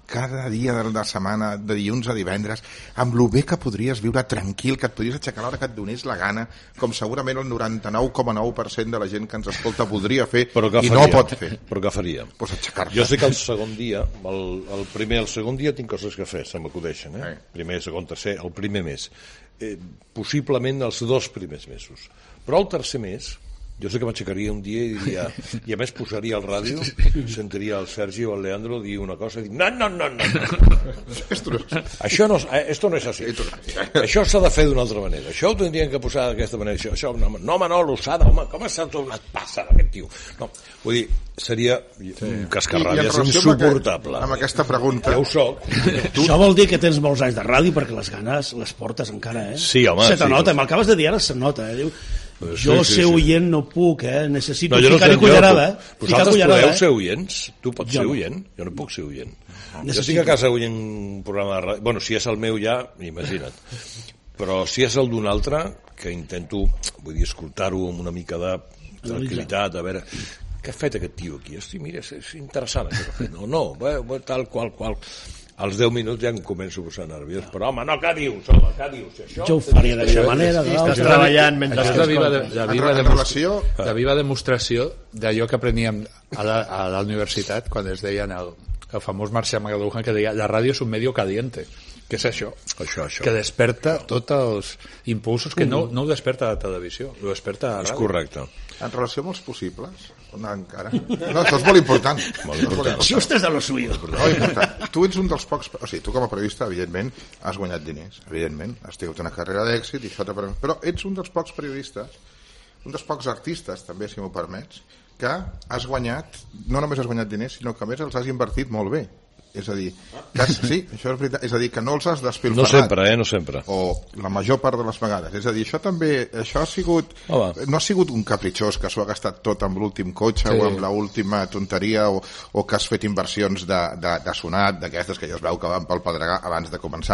[SPEAKER 3] cada dia de la setmana, de dilluns a divendres, amb lo bé que podries viure tranquil, que et podries aixecar a l'hora que et donés la gana, com segurament el noranta-nou coma nou per cent de la gent que ens escolta podria fer i no pot fer.
[SPEAKER 4] Però què faria?
[SPEAKER 3] Pues aixecar-se.
[SPEAKER 4] Jo sé que el segon dia, el, el primer, el segon dia tinc coses que fer, se m'acudeixen, eh? eh? Primer, segon, tercer, el primer mes. Eh, possiblement els dos primers mesos. Però el tercer mes, jo sé que m'aixecaria un dia i diria, i a més posaria el ràdio, sentiria el Sergi o el Leandro dir una cosa i dir, no, no, no, no, no. Esto no, això no, esto no és així. Això s'ha de fer d'una altra manera. Això ho tindrien que posar d'aquesta manera. Això, això, no, no, Manolo, s'ha de, home, com s'ha tornat passa aquest tio? No, vull dir, seria sí. un cascarrabies insuportable.
[SPEAKER 3] Amb, amb aquesta pregunta.
[SPEAKER 4] Ja ho soc.
[SPEAKER 1] Tu... Això vol dir que tens molts anys de ràdio perquè les ganes les portes encara, eh?
[SPEAKER 4] Sí, home.
[SPEAKER 1] Se te
[SPEAKER 4] sí,
[SPEAKER 1] nota,
[SPEAKER 4] sí.
[SPEAKER 1] m'acabes de dir ara, se nota, eh? Diu, jo
[SPEAKER 4] sí, sí,
[SPEAKER 1] ser
[SPEAKER 4] sí.
[SPEAKER 1] oient no puc, eh? Necessito
[SPEAKER 4] no,
[SPEAKER 1] ficar-hi
[SPEAKER 4] no
[SPEAKER 1] cullerada, eh?
[SPEAKER 4] Vosaltres podeu
[SPEAKER 1] eh?
[SPEAKER 4] ser oients? Tu pots
[SPEAKER 1] jo
[SPEAKER 4] ser
[SPEAKER 1] no.
[SPEAKER 4] oient? Jo no puc ser oient.
[SPEAKER 1] Necessito.
[SPEAKER 4] Jo estic a casa oient un programa de ràdio. Bueno, si és el meu ja, imagina't. Però si és el d'un altre, que intento, vull dir, escoltar-ho amb una mica de tranquil·litat, a veure, què ha fet aquest tio aquí? Hosti, mira, és, és interessant això que ha fet. No, no, bé, bé, tal, qual, qual... Als deu minuts ja em començo a posar nerviós, però home, no, què dius, home, què dius? Això,
[SPEAKER 1] jo ho faria d'aquesta manera.
[SPEAKER 5] Estàs treballant mentre
[SPEAKER 2] això és de viva, de, de, viva
[SPEAKER 3] en relació...
[SPEAKER 2] de viva demostració d'allò que apreníem a la, a la universitat quan es deien el, el famós Marcial McLuhan que deia la ràdio és un medio caliente. Què és això?
[SPEAKER 4] Això, això.
[SPEAKER 2] Que desperta tots els impulsos que no, no ho desperta la televisió, ho desperta la ràdio.
[SPEAKER 4] És correcte.
[SPEAKER 3] En relació amb els possibles, no, encara. No, això és molt important.
[SPEAKER 4] Molt important.
[SPEAKER 1] Si usted és de lo suyo.
[SPEAKER 3] Molt important. Tu ets un dels pocs... O sigui, tu com a periodista, evidentment, has guanyat diners. Evidentment, has tingut una carrera d'èxit i això t'ha permès. Però ets un dels pocs periodistes, un dels pocs artistes, també, si m'ho permets, que has guanyat, no només has guanyat diners, sinó que a més els has invertit molt bé. És a dir, que has, sí, això és veritat, és a dir, que no els has despilfarrat.
[SPEAKER 4] No sempre, eh, no sempre.
[SPEAKER 3] O la major part de les vegades. És a dir, això també, això ha sigut, Home. no ha sigut un capritxós que s'ho ha gastat tot amb l'últim cotxe sí. o amb l'última tonteria o, o que has fet inversions de, de, de sonat, d'aquestes que ja es veu que van pel pedregar abans de començar.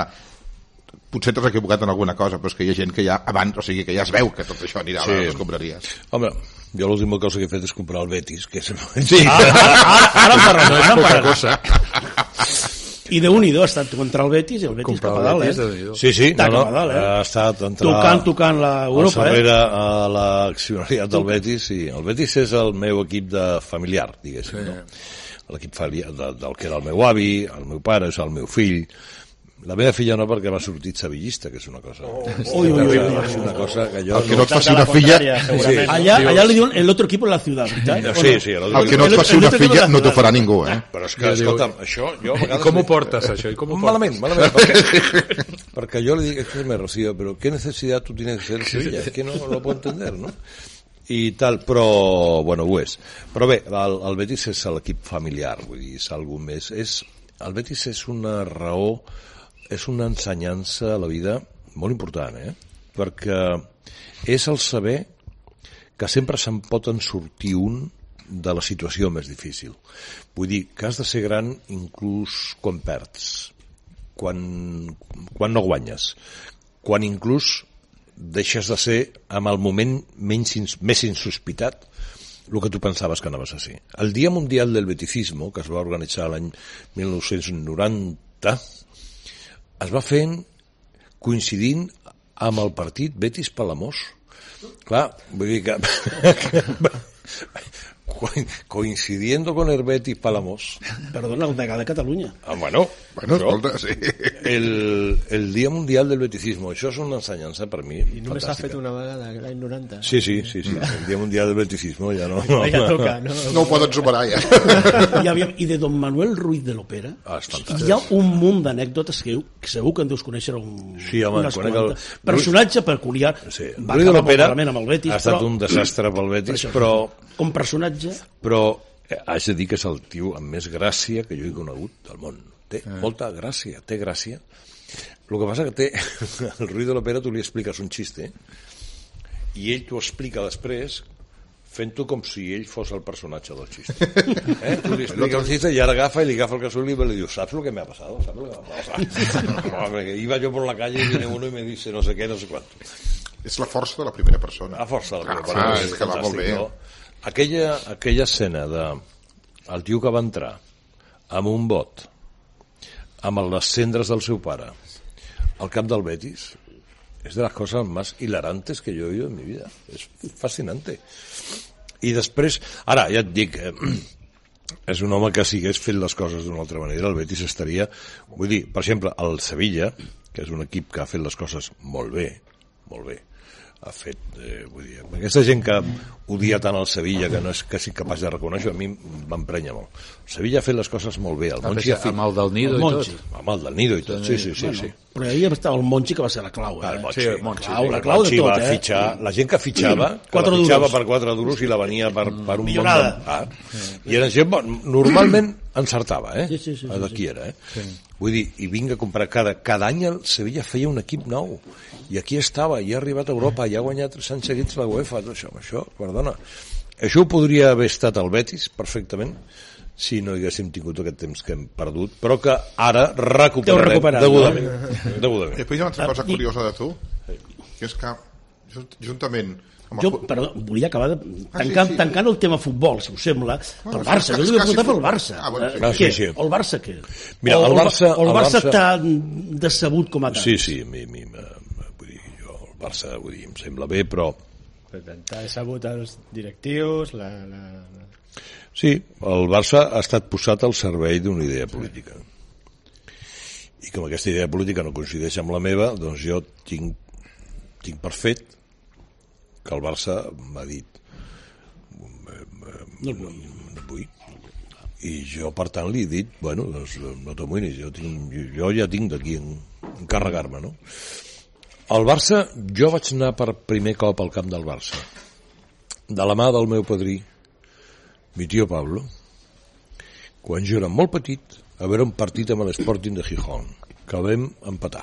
[SPEAKER 3] Potser t'has equivocat en alguna cosa, però és que hi ha gent que ja abans, o sigui, que ja es veu que tot això anirà sí. a les escombraries.
[SPEAKER 4] Home, jo l'última cosa que he fet és comprar el Betis, que és...
[SPEAKER 1] Sí. Ah, ara, ara en parlem,
[SPEAKER 2] no és poca cosa.
[SPEAKER 1] I de un i do ha estat contra el Betis i el Betis cap a dalt, eh?
[SPEAKER 4] Sí, sí, no, no,
[SPEAKER 1] dalt, eh?
[SPEAKER 4] ha estat entrar...
[SPEAKER 1] Tocant, tocant l'Europa,
[SPEAKER 4] eh?
[SPEAKER 1] A
[SPEAKER 4] l'accionariat del Betis, i el Betis és el meu equip de familiar, diguéssim, sí. no? L'equip familiar de, del que era el meu avi, el meu pare, és el meu fill. La meva filla no, perquè m'ha sortit sevillista, que és una cosa... Oh, oh,
[SPEAKER 1] ui, ui, ui,
[SPEAKER 4] és una cosa que jo...
[SPEAKER 3] El que no et faci una filla...
[SPEAKER 1] Sí. Allà, allà li diuen el otro equipo en la ciutat, ¿verdad?
[SPEAKER 4] Sí, sí. El,
[SPEAKER 3] el que no et faci una filla no t'ho farà ningú, eh?
[SPEAKER 4] Però és que, escolta'm, això... Jo,
[SPEAKER 2] I com ho portes, això? I com ho portes?
[SPEAKER 4] Malament, malament. Perquè, perquè jo li dic, escúchame, Rocío, pero ¿qué necesidad tú tienes de ser Sevilla? Es que no lo puedo entender, ¿no? I tal, però, bueno, ho és. Però bé, el, el Betis és l'equip familiar, vull dir, és algú més. És, el Betis és una raó... és una ensenyança a la vida molt important, eh? Perquè és el saber que sempre se'n pot en sortir un de la situació més difícil. Vull dir que has de ser gran inclús quan perds, quan, quan no guanyes, quan inclús deixes de ser en el moment menys, més insospitat el que tu pensaves que anaves a ser. El Dia Mundial del Beticismo, que es va organitzar l'any mil nou-cents noranta, es va fent coincidint amb el partit Betis-Palamós. Clar, vull dir que... coincidiendo con el Betis Palamós.
[SPEAKER 1] Perdona, el degà de Catalunya.
[SPEAKER 4] Ah, bueno,
[SPEAKER 3] bueno escolta, sí.
[SPEAKER 4] El, el Dia Mundial del Beticismo, això és una ensenyança per mi.
[SPEAKER 5] I només s'ha fet una vegada, l'any noranta.
[SPEAKER 4] Sí, sí, sí, sí. El Dia Mundial del Beticismo ja no... No,
[SPEAKER 5] ja toca, no,
[SPEAKER 3] no ho poden superar ja.
[SPEAKER 1] I, aviam, I de Don Manuel Ruiz de l'Opera,
[SPEAKER 4] ah,
[SPEAKER 1] hi ha un munt d'anècdotes que, que segur que en deus conèixer un,
[SPEAKER 4] sí, home,
[SPEAKER 1] unes quantes. El... Personatge peculiar,
[SPEAKER 4] sí.
[SPEAKER 1] va
[SPEAKER 4] Ruiz de l'Opera
[SPEAKER 1] amb el Betis,
[SPEAKER 4] ha estat
[SPEAKER 1] però...
[SPEAKER 4] un desastre pel Betis, però...
[SPEAKER 1] Com personatge...
[SPEAKER 4] Però haig de dir que és el tio amb més gràcia que jo he conegut del món. Té eh. molta gràcia, té gràcia. El que passa que té... El Ruiz de l'Opera, tu li expliques un xiste i ell t'ho explica després fent-ho com si ell fos el personatge del xiste. Eh? Tu li expliques un xiste i ara agafa i li agafa el casull i li diu, ¿sabes lo que me ha pasado? ¿Sabes lo que me ha pasado? Iba yo por la calle y viene uno y me dice no sé qué, no sé cuánto.
[SPEAKER 3] És la força de la primera persona.
[SPEAKER 4] La força de la primera
[SPEAKER 3] ah,
[SPEAKER 4] persona.
[SPEAKER 3] És que va molt bé.
[SPEAKER 4] No? Aquella, aquella escena de el tio que va entrar amb un bot amb les cendres del seu pare al camp del Betis es de las cosas más hilarantes que yo he oído en mi vida. Es fascinante. I després, ara ja et dic, eh, és un home que si hagués fet les coses d'una altra manera, el Betis estaria, vull dir, per exemple, el Sevilla, que és un equip que ha fet les coses molt bé, molt bé, ha fet, eh, vull dir, aquesta gent que odia tant el Sevilla que no és quasi capaç de reconèixer, a mi m'emprenya molt. El Sevilla ha fet les coses molt bé, el Monchi ha fet...
[SPEAKER 2] Amb el del Nido i tot.
[SPEAKER 4] Amb el del Nido i tot, sí, sí, sí. sí.
[SPEAKER 1] Però ahir estava el Monchi, que va ser la clau, eh?
[SPEAKER 4] El Monchi,
[SPEAKER 2] sí, el Monchi,
[SPEAKER 1] clau,
[SPEAKER 2] sí.
[SPEAKER 1] la clau de tot,
[SPEAKER 4] va
[SPEAKER 1] eh?
[SPEAKER 4] Fitxar, la gent que fitxava, que la fitxava per quatre duros i la venia per, per un bon ah, i era gent, normalment encertava, eh?
[SPEAKER 1] Sí, sí, sí,
[SPEAKER 4] de qui
[SPEAKER 1] sí.
[SPEAKER 4] era, eh? Sí. Vull dir, i vinga a comprar cada, cada any el Sevilla feia un equip nou, i aquí estava, i ha arribat a Europa, i ha guanyat tres anys seguits la UEFA, tot això, això, perdona, això ho podria haver estat el Betis, perfectament, si no haguéssim tingut aquest temps que hem perdut, però que ara recuperarem degudament.
[SPEAKER 3] No? degudament. I després hi ha una altra cosa curiosa de tu, que és que juntament...
[SPEAKER 1] Jo, perdó, volia acabar de... Tancant, ah, sí, sí. tancant el tema futbol, si us sembla, ah, pel Barça. Jo li vull preguntar pel Barça.
[SPEAKER 3] Ah, bueno, sí.
[SPEAKER 1] eh,
[SPEAKER 4] sí, sí.
[SPEAKER 1] El Barça què?
[SPEAKER 4] Mira, el Barça...
[SPEAKER 1] O el Barça, Barça... t'ha decebut com a tant?
[SPEAKER 4] Sí, sí, a mi, a mi vull dir, jo, el Barça, vull dir, em sembla bé, però...
[SPEAKER 5] T'ha decebut els directius, la... la...
[SPEAKER 4] Sí, el Barça ha estat posat al servei d'una idea política. I com aquesta idea política no coincideix amb la meva, doncs jo tinc, tinc per fet que el Barça m'ha dit no, no, no vull. I jo, per tant, li he dit, bueno, doncs no t'amoïnis, jo, tinc, jo ja tinc d'aquí encarregar-me, no? Al Barça, jo vaig anar per primer cop al camp del Barça, de la mà del meu padrí, mi tio Pablo, quan jo era molt petit, a veure un partit amb l'Sporting de Gijón, que vam empatar.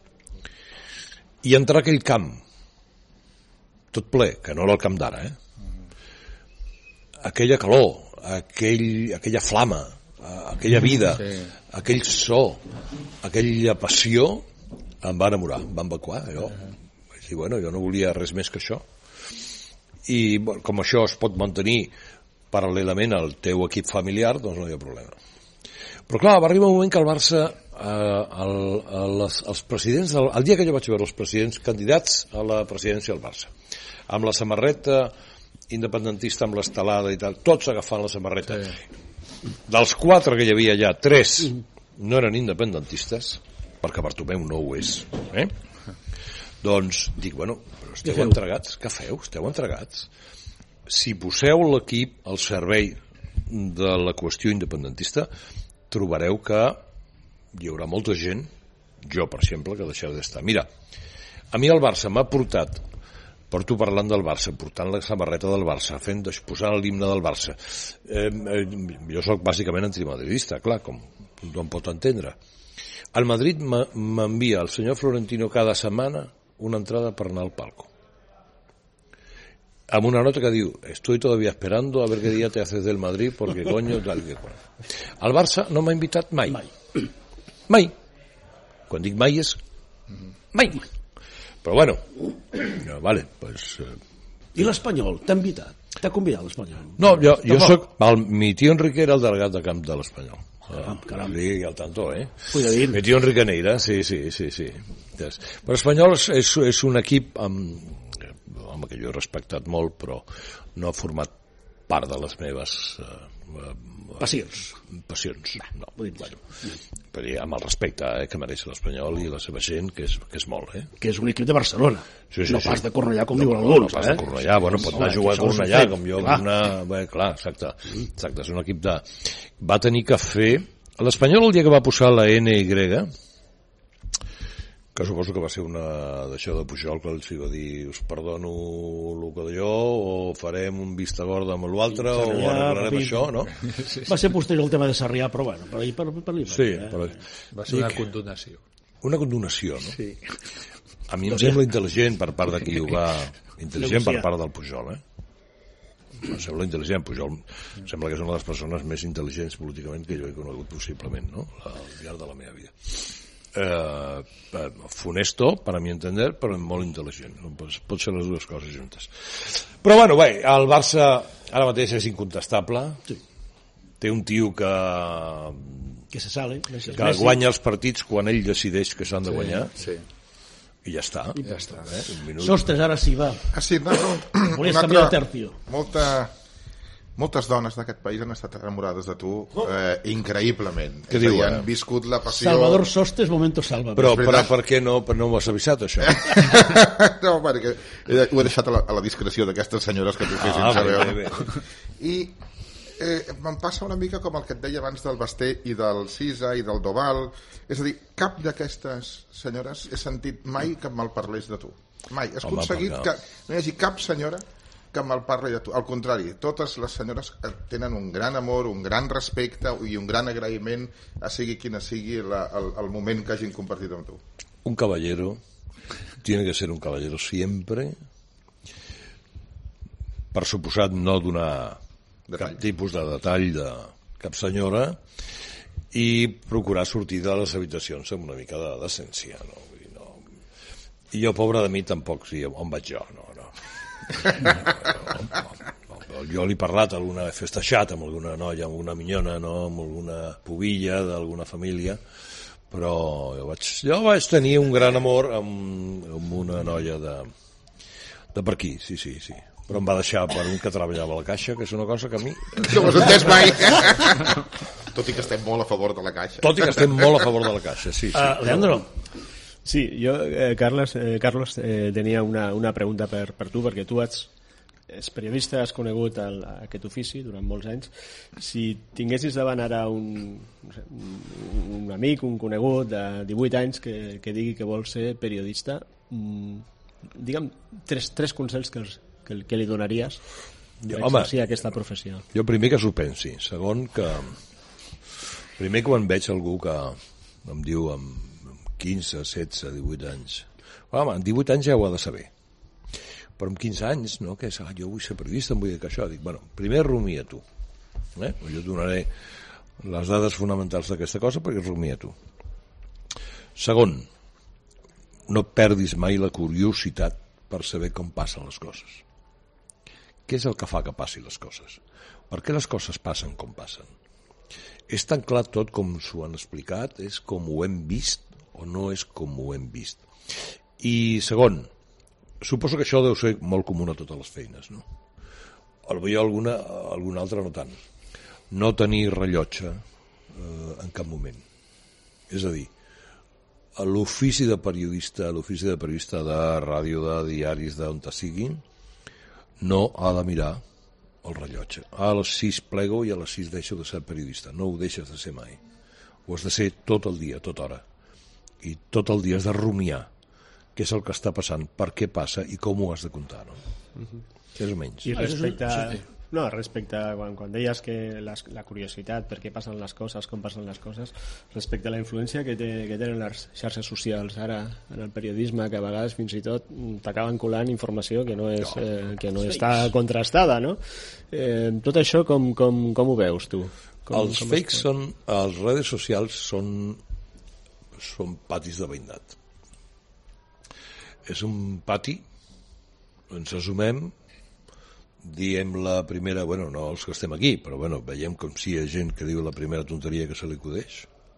[SPEAKER 4] I entrar a aquell camp, tot ple, que no era el camp d'ara, eh? Aquella calor, aquell, aquella flama, aquella vida, sí. Aquell so, aquella passió, em va enamorar, em va evacuar, jo. Vaig dir, bueno, jo no volia res més que això. I bueno, com això es pot mantenir paral·lelament al teu equip familiar, doncs no hi ha problema. Però clar, va arribar un moment que el Barça, eh, el, el, els presidents, el, el dia que jo vaig veure els presidents candidats a la presidència del Barça, amb la samarreta independentista, amb l'estelada i tal, tots agafant la samarreta. Sí. Dels quatre que hi havia allà, tres no eren independentistes, perquè Bartomeu no ho és. Eh? Doncs dic, bueno, però esteu entregats, què feu? Esteu entregats? Si poseu l'equip al servei de la qüestió independentista, trobareu que hi haurà molta gent, jo per exemple, que deixeu d'estar. Mira, a mi el Barça m'ha portat, porto parlant del Barça, portant la samarreta del Barça, fent, posant l'himne del Barça. Eh, eh, jo sóc bàsicament antimadridista, clar, com tothom pot entendre. Al Madrid m'envia el senyor Florentino cada setmana una entrada per anar al palco, amb una nota que diu, estoy todavía esperando a ver qué día te haces del Madrid, porque coño, tal que qual. El Barça no m'ha invitat mai. Mai. Mai. Quan dic mai és mai. Però bueno, no, vale, pues... Eh...
[SPEAKER 1] I l'Espanyol, t'ha invitat? T'ha convidat l'Espanyol?
[SPEAKER 4] No, jo, jo soc... El, mi tio Enrique era el delegat de camp de l'Espanyol.
[SPEAKER 1] Caram, caram.
[SPEAKER 4] Sí, al tanto, eh?
[SPEAKER 1] Cuidadín.
[SPEAKER 4] Mi tio Enrique Neira, sí, sí, sí, sí. Però l'Espanyol és, és un equip amb... home, que jo he respectat molt, però no ha format part de les meves eh,
[SPEAKER 1] passions.
[SPEAKER 4] Passions, no.
[SPEAKER 1] Bueno,
[SPEAKER 4] per dir, amb el respecte eh, que mereix l'Espanyol i la seva gent, que és, que és molt, eh?
[SPEAKER 1] Que és un equip de Barcelona,
[SPEAKER 4] sí, sí,
[SPEAKER 1] no
[SPEAKER 4] sí.
[SPEAKER 1] Pas de Cornellà, com no, diuen
[SPEAKER 4] alguns.
[SPEAKER 1] No,
[SPEAKER 4] pas
[SPEAKER 1] eh?
[SPEAKER 4] de Cornellà, bueno, pot anar a jugar a Cornellà, com jo, clar. Una... Bé, clar, exacte, exacte, és un equip de... Va tenir que fer... L'Espanyol, el dia que va posar la N Y, que suposo que va ser una d'això de Pujol, que els va dir, us perdono el que d'allò, o farem un vista gorda amb l'altre, o arreglarem això, no?
[SPEAKER 1] Sí, sí. Va ser posterior el tema de Sarrià, però bueno, per ahir, per, per, per,
[SPEAKER 4] sí,
[SPEAKER 1] eh?
[SPEAKER 4] però...
[SPEAKER 2] Va ser una condonació.
[SPEAKER 4] Una condonació, no?
[SPEAKER 1] Sí.
[SPEAKER 4] A mi em sembla intel·ligent per part de qui ho va... Intel·ligent per part del Pujol, eh? Em sembla intel·ligent. Pujol em sembla que és una de les persones més intel·ligents políticament que jo he conegut possiblement, no? Al llarg de la meva vida. Eh, funesto, per a mi entender, però molt intel·ligent. Pot ser les dues coses juntes. Però bueno, bé, el Barça ara mateix és incontestable. Sí. Té un tio que
[SPEAKER 1] que se sale.
[SPEAKER 4] Que guanya els partits quan ell decideix que s'han de guanyar.
[SPEAKER 2] Sí.
[SPEAKER 4] I ja està.
[SPEAKER 2] I ja està.
[SPEAKER 4] Eh? Un minut.
[SPEAKER 1] Sostres, ara sí, va.
[SPEAKER 3] Ah, sí, no, no.
[SPEAKER 1] Volies canviar de tercio.
[SPEAKER 3] Molta, moltes dones d'aquest país han estat enamorades de tu eh, increïblement.
[SPEAKER 4] Què diu,
[SPEAKER 3] han
[SPEAKER 4] eh?
[SPEAKER 3] viscut la passió...
[SPEAKER 1] Salvador Sostres, momento salva.
[SPEAKER 4] Però, però per què no, no m'has avisat, això?
[SPEAKER 3] No, perquè ho he deixat a la, a la discreció d'aquestes senyores que t'ho fessin
[SPEAKER 4] ah,
[SPEAKER 3] saber.
[SPEAKER 4] Bé, bé.
[SPEAKER 3] I eh, me'n passa una mica com el que et deia abans del Basté i del Cisa i del Doval. És a dir, cap d'aquestes senyores he sentit mai que me'l parlés de tu. Mai. Has
[SPEAKER 4] Home,
[SPEAKER 3] aconseguit
[SPEAKER 4] no.
[SPEAKER 3] que no hi hagi cap senyora que me'l parli de tu. Al contrari, totes les senyores tenen un gran amor, un gran respecte i un gran agraïment a sigui quina sigui la, el, el moment que hagin compartit amb tu.
[SPEAKER 4] Un caballero tiene que ser un caballero siempre, per suposat no donar
[SPEAKER 3] Detall.
[SPEAKER 4] cap tipus de detall de cap senyora, i procurar sortir de les habitacions amb una mica de decència, no? Vull dir, no. I jo, pobre de mi, tampoc, sí, on vaig jo? No, no. no, no, no. Jo li he parlat, alguna, he festejat amb alguna noia, amb una minyona, no? Amb alguna pubilla d'alguna família, però jo vaig, jo vaig tenir un gran amor amb, amb una noia de, de per aquí, sí, sí, sí. Però em va deixar per un que treballava a la caixa, que és una cosa que a mi...
[SPEAKER 3] No m'has entès mai. Tot i que estem molt a favor de la caixa.
[SPEAKER 4] Tot i que estem molt a favor de la caixa, sí, sí.
[SPEAKER 1] Uh, Leandro.
[SPEAKER 5] Sí, jo, eh, Carles, eh, Carlos, eh, tenia una, una pregunta per, per tu, perquè tu ets, ets periodista, has conegut el, aquest ofici durant molts anys. Si tinguessis davant ara un, no sé, un, un amic, un conegut de divuit anys que, que digui que vol ser periodista, mmm, digue'm tres, tres consells que, els, que, que li donaries per exercir aquesta professió.
[SPEAKER 4] Jo primer que s'ho pensi, segon que primer quan veig algú que em diu amb quinze, setze, divuit anys, home, amb divuit anys ja ho ha de saber, però amb quinze anys, no, que és, ah, jo vull ser periodista, em vull dir que això, dic, bueno, primer rumia tu, eh? Jo et donaré les dades fonamentals d'aquesta cosa perquè rumia tu. Segon, no perdis mai la curiositat per saber com passen les coses. Què és el que fa que passin les coses? Per què les coses passen com passen? És tan clar tot com s'ho han explicat? És com ho hem vist o no és com ho hem vist? I segon, suposo que això deu ser molt comú a totes les feines, no? Potser alguna, alguna altra no tant. No tenir rellotge eh, en cap moment. És a dir, l'ofici de periodista, l'ofici de periodista de ràdio, de diaris, d'on siguin, no ha de mirar el rellotge. A les sis plego i a les sis deixo de ser periodista. No ho deixes de ser mai. Ho has de ser tot el dia, tota hora. I tot el dia has de rumiar què és el que està passant, per què passa i com ho has de contar, no? Uh-huh. Més o menys.
[SPEAKER 5] I respecte a... No, respecte a quan, quan deies que les, la curiositat, per què passen les coses, com passen les coses, respecte a la influència que, té, que tenen les xarxes socials ara en el periodisme, que a vegades fins i tot t'acaben colant informació que no, és, eh, que no està contrastada, no? Eh, tot això com, com, com ho veus tu? Com,
[SPEAKER 4] els
[SPEAKER 5] com
[SPEAKER 4] fakes són, les redes socials són, són patis de veïnat. És un pati, ens assumem, diem la primera, bueno, no els que estem aquí, però bueno, veiem com si hi ha gent que diu la primera tonteria que se li acudeix.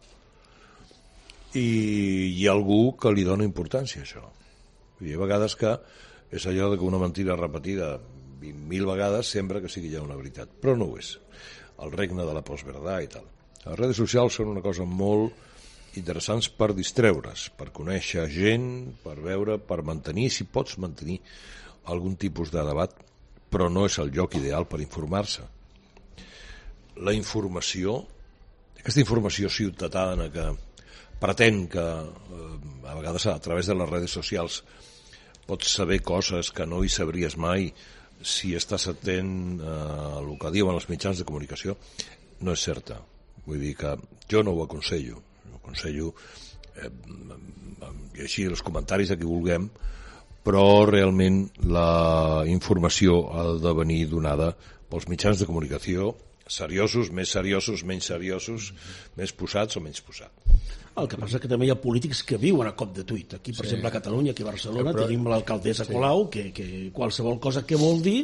[SPEAKER 4] I hi ha algú que li dona importància a això. Hi ha vegades que és allò de que una mentida repetida vint mil vegades sembla que sigui ja una veritat, però no ho és. El regne de la postverdat i tal. Les redes socials són una cosa molt interessants per distreure's, per conèixer gent, per veure, per mantenir, si pots mantenir algun tipus de debat, però no és el lloc ideal per informar-se. La informació, aquesta informació ciutadana que pretén que eh, a vegades a través de les redes socials pots saber coses que no hi sabries mai si estàs atent a el que diuen els mitjans de comunicació, no és certa. Vull dir que jo no ho aconsello. Ho aconsello eh, llegir els comentaris de qui vulguem, però realment la informació ha de venir donada pels mitjans de comunicació seriosos, més seriosos, menys seriosos, més posats o menys posats.
[SPEAKER 1] El que passa és que també hi ha polítics que viuen a cop de tuit. Aquí, per sí. exemple, a Catalunya, aquí a Barcelona, però... tenim l'alcaldessa sí. Colau, que, que qualsevol cosa que vol dir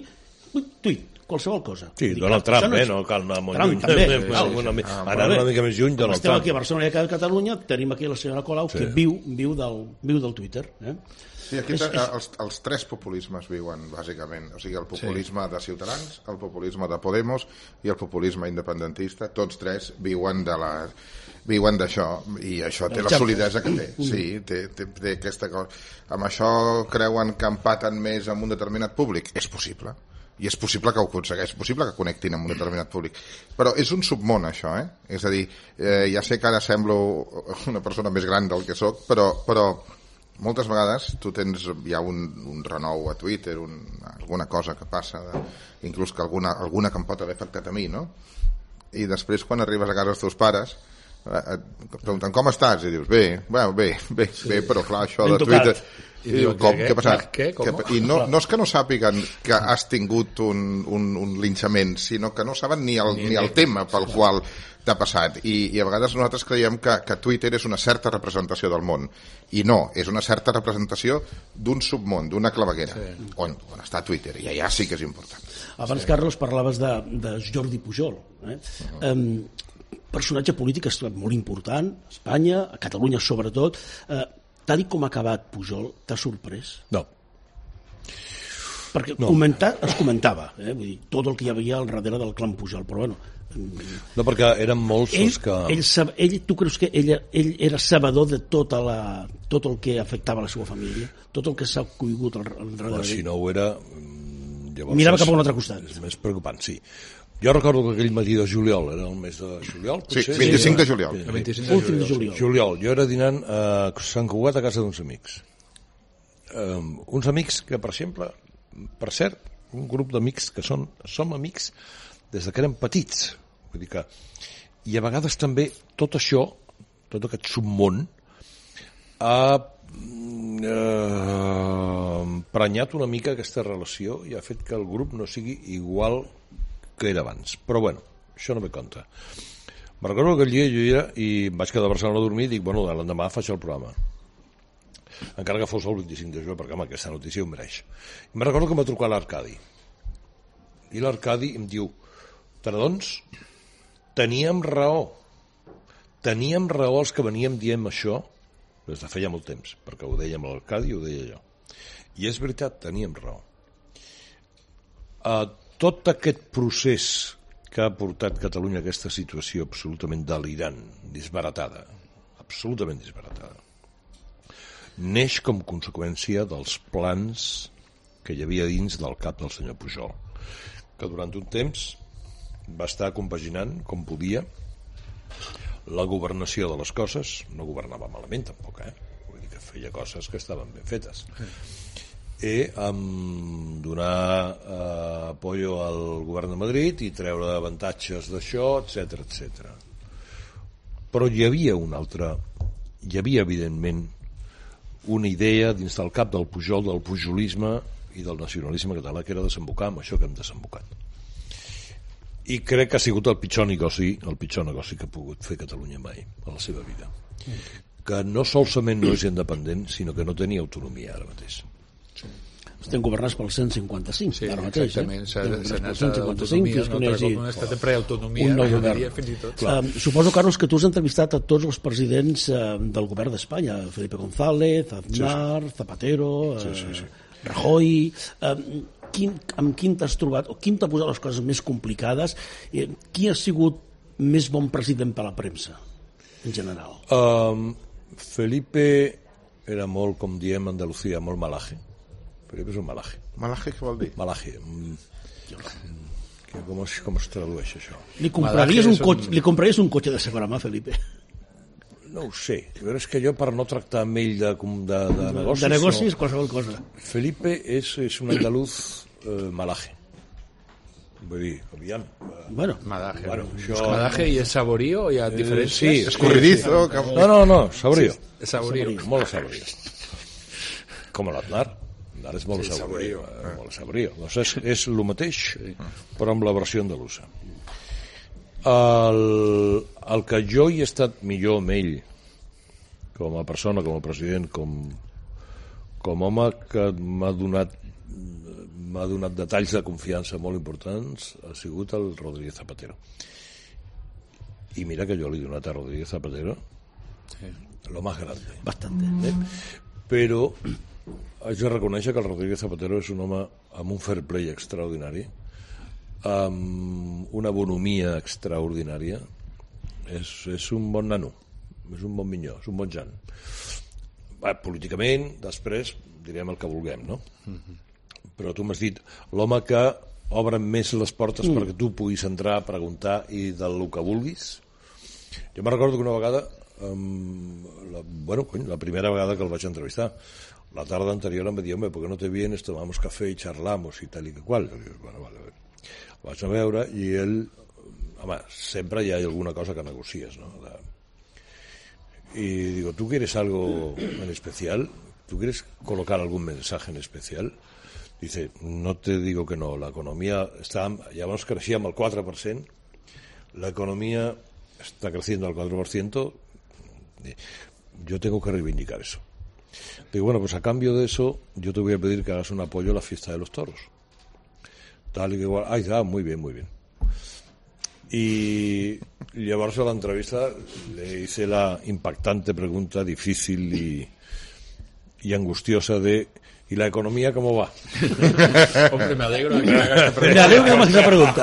[SPEAKER 1] tuit, qualsevol cosa.
[SPEAKER 4] Sí, Donald Trump, no eh? No cal anar molt Trump, lluny. També. També. Ah, anar una mica més lluny, Donald
[SPEAKER 1] Estem
[SPEAKER 4] Trump.
[SPEAKER 1] aquí a Barcelona i a Catalunya, tenim aquí la senyora Colau, sí. que viu, viu, del, viu del Twitter. Eh?
[SPEAKER 3] Sí, aquí és, és... Els, els tres populismes viuen, bàsicament. O sigui, el populisme sí. de Ciutadans, el populisme de Podemos i el populisme independentista, tots tres viuen de la... viuen d'això, i això té la solidesa que té. Sí, té, té, té aquesta cosa. Amb això creuen que empaten més amb un determinat públic? És possible. I és possible que ho aconsegueix, és possible que connectin amb un determinat públic. Però és un submón, això, eh? És a dir, eh, ja sé que ara semblo una persona més gran del que sóc, però, però moltes vegades tu tens, hi ha un, un renou a Twitter, un, alguna cosa que passa, de, inclús que alguna, alguna que em pot haver afectat a mi, no? I després, quan arribes a casa dels teus pares, et pregunten com estàs i dius bé, bueno, bé, bé, sí. bé, però clar, això ben de Twitter i, i diu, com, què, què ha passat? Què, què, I no, no és que no sàpiguen que has tingut un, un, un linxament, sinó que no saben ni el, ni, ni el tema pel qual t'ha passat, I, i a vegades nosaltres creiem que, que Twitter és una certa representació del món, i no, és una certa representació d'un submón, d'una claveguera, sí. on, on està Twitter, i allà sí que és important.
[SPEAKER 1] Abans,
[SPEAKER 3] sí.
[SPEAKER 1] Carlos, parlaves de, de Jordi Pujol, eh? Uh-huh. Um, personatge polític molt important, a Espanya, a Catalunya sobretot. Eh, tal com ha acabat Pujol, t'ha sorprès?
[SPEAKER 4] No.
[SPEAKER 1] Perquè no. Comentar, es comentava, eh? Vull dir, tot el que hi havia al darrere del clan Pujol, però bueno...
[SPEAKER 4] No, perquè eren molts
[SPEAKER 1] ell,
[SPEAKER 4] els que...
[SPEAKER 1] Ell, ell, tu creus que ell, ell era sabedor de tota la, tot el que afectava la seva família? Tot el que s'ha coigut al, al darrere
[SPEAKER 4] d'ell? Si no ho era...
[SPEAKER 1] Llavors mirava cap a un altre costat.
[SPEAKER 4] És més preocupant, sí. Jo recordo que aquell matí de juliol, era el mes de juliol, potser?
[SPEAKER 3] Sí, vint-i-cinc de juliol.
[SPEAKER 2] El vint-i-cinc de juliol.
[SPEAKER 4] juliol. juliol. Jo era dinant a Sant Cugat a casa d'uns amics. Um, uns amics que, per exemple, per cert, un grup d'amics que són, som amics des que érem petits. Vull dir que... I a vegades també tot això, tot aquest submón, ha eh, emprenyat una mica aquesta relació i ha fet que el grup no sigui igual que era abans, però bueno, això no ve compte. Me'n recordo que aquell dia jo era i vaig quedar a Barcelona a dormir i dic, bueno, l'endemà faig el programa, encara que fos el vint-i-cinc de juliol, perquè home, aquesta notícia ho mereix. I me'n recordo que em va trucar l'Arcadi i l'Arcadi em diu, Taradons, teníem raó teníem raó els que veníem dient això des de feia molt temps, perquè ho dèiem a l'Arcadi i ho deia jo, i és veritat, teníem raó. Uh, tot aquest procés que ha portat Catalunya a aquesta situació absolutament delirant, disbaratada, absolutament disbaratada, neix com conseqüència dels plans que hi havia dins del cap del senyor Pujol, que durant un temps va estar compaginant, com podia, la governació de les coses, no governava malament tampoc, eh? Vull dir que feia coses que estaven ben fetes. I amb donar eh, apoyo al govern de Madrid i treure avantatges d'això, etcètera, etcètera. Però hi havia una altra, hi havia evidentment una idea dins del cap del Pujol, del pujolisme i del nacionalisme català, que era desembocar amb això que hem desembocat. I crec que ha sigut el pitjor negoci, el pitjor negoci que ha pogut fer Catalunya mai a la seva vida. Que no solament no és independent, sinó que no tenia autonomia ara mateix.
[SPEAKER 1] Estem governats pel cent cinquanta-cinc,
[SPEAKER 2] sí,
[SPEAKER 1] ara mateix.
[SPEAKER 2] Exactament,
[SPEAKER 1] eh?
[SPEAKER 2] s'ha anat a l'autonomia, un altre cop, un estat de preautonomia,
[SPEAKER 1] un nou govern.
[SPEAKER 2] Fins i tot.
[SPEAKER 1] Uh, suposo, Carlos, que tu has entrevistat a tots els presidents uh, del govern d'Espanya, Felipe González, Aznar, sí, sí. Zapatero, uh, sí, sí, sí. Rajoy... Uh, quin, amb quin t'has trobat, o quin t'ha posat les coses més complicades? Eh, qui ha sigut més bon president per a la premsa, en general?
[SPEAKER 4] Um, Felipe era molt, com diem a Andalucía, molt malaje. Felipe és un malaje.
[SPEAKER 3] Malaje què vol dir?
[SPEAKER 4] Malaje. Mm. Que, com, es, com es tradueix això?
[SPEAKER 1] Li compraries, un cotxe, un... li compraries un cotxe de segona mà, Felipe?
[SPEAKER 4] No ho sé. Però és que jo, per no tractar amb ell de, de, de negocis...
[SPEAKER 1] De negocis,
[SPEAKER 4] no.
[SPEAKER 1] Qualsevol cosa.
[SPEAKER 4] Felipe és, és un andaluz eh, malaje. Vull dir, aviam... Eh,
[SPEAKER 1] bueno,
[SPEAKER 2] malaje.
[SPEAKER 4] Bueno, això...
[SPEAKER 2] És malaje i és saborío, hi ha diferències?
[SPEAKER 4] Eh, sí,
[SPEAKER 3] escorridizo...
[SPEAKER 4] Sí, sí. No, no, no, saborío.
[SPEAKER 2] Sí, és saborío.
[SPEAKER 4] Molt saborío. Com l'Aznar. L'Aznar és molt sí, saborío. Eh, molt saborío. Doncs és, és el mateix, sí, però amb la versió andalusa. El, el que jo hi he estat millor amb ell, com a persona, com a president, com, com home que m'ha donat m'ha donat detalls de confiança molt importants ha sigut el Rodríguez Zapatero. I mira que jo li he donat a Rodríguez Zapatero sí. lo más grande.
[SPEAKER 1] Bastante.
[SPEAKER 4] Eh? Però haig de reconèixer que el Rodríguez Zapatero és un home amb un fair play extraordinari, amb una bonomia extraordinària. És, és un bon nano, és un bon minyó, és un bon jan. Va, políticament, després direm el que vulguem, no? Mm-hmm. Però tu m'has dit l'home que obre més les portes mm. perquè tu puguis entrar a preguntar i del que vulguis. Jo me'n recordo que una vegada um, la, bueno, cony, la primera vegada que el vaig entrevistar, la tarda anterior em va dir, home, ¿por qué no te vienes, tomamos café y charlamos y tal y que cual? I dic, bueno, vale, el vaig a veure i ell, home, sempre hi ha alguna cosa que negocies, no? De... Y digo, ¿tú quieres algo en especial? ¿Tú quieres colocar algún mensaje en especial? Dice, no te digo que no, la economía está, ya vamos creciendo al cuatro por ciento, la economía está creciendo al cuatro por ciento, yo tengo que reivindicar eso. Digo, bueno, pues a cambio de eso, yo te voy a pedir que hagas un apoyo a la fiesta de los toros. Tal y que igual, ay, ah, muy bien, muy bien. Y llevarse a la entrevista le hice la impactante pregunta difícil y, y angustiosa de ¿y la economía cómo va?
[SPEAKER 2] Hombre, me alegro de que me hagas esta pregunta.
[SPEAKER 1] Me alegro amb aquesta pregunta.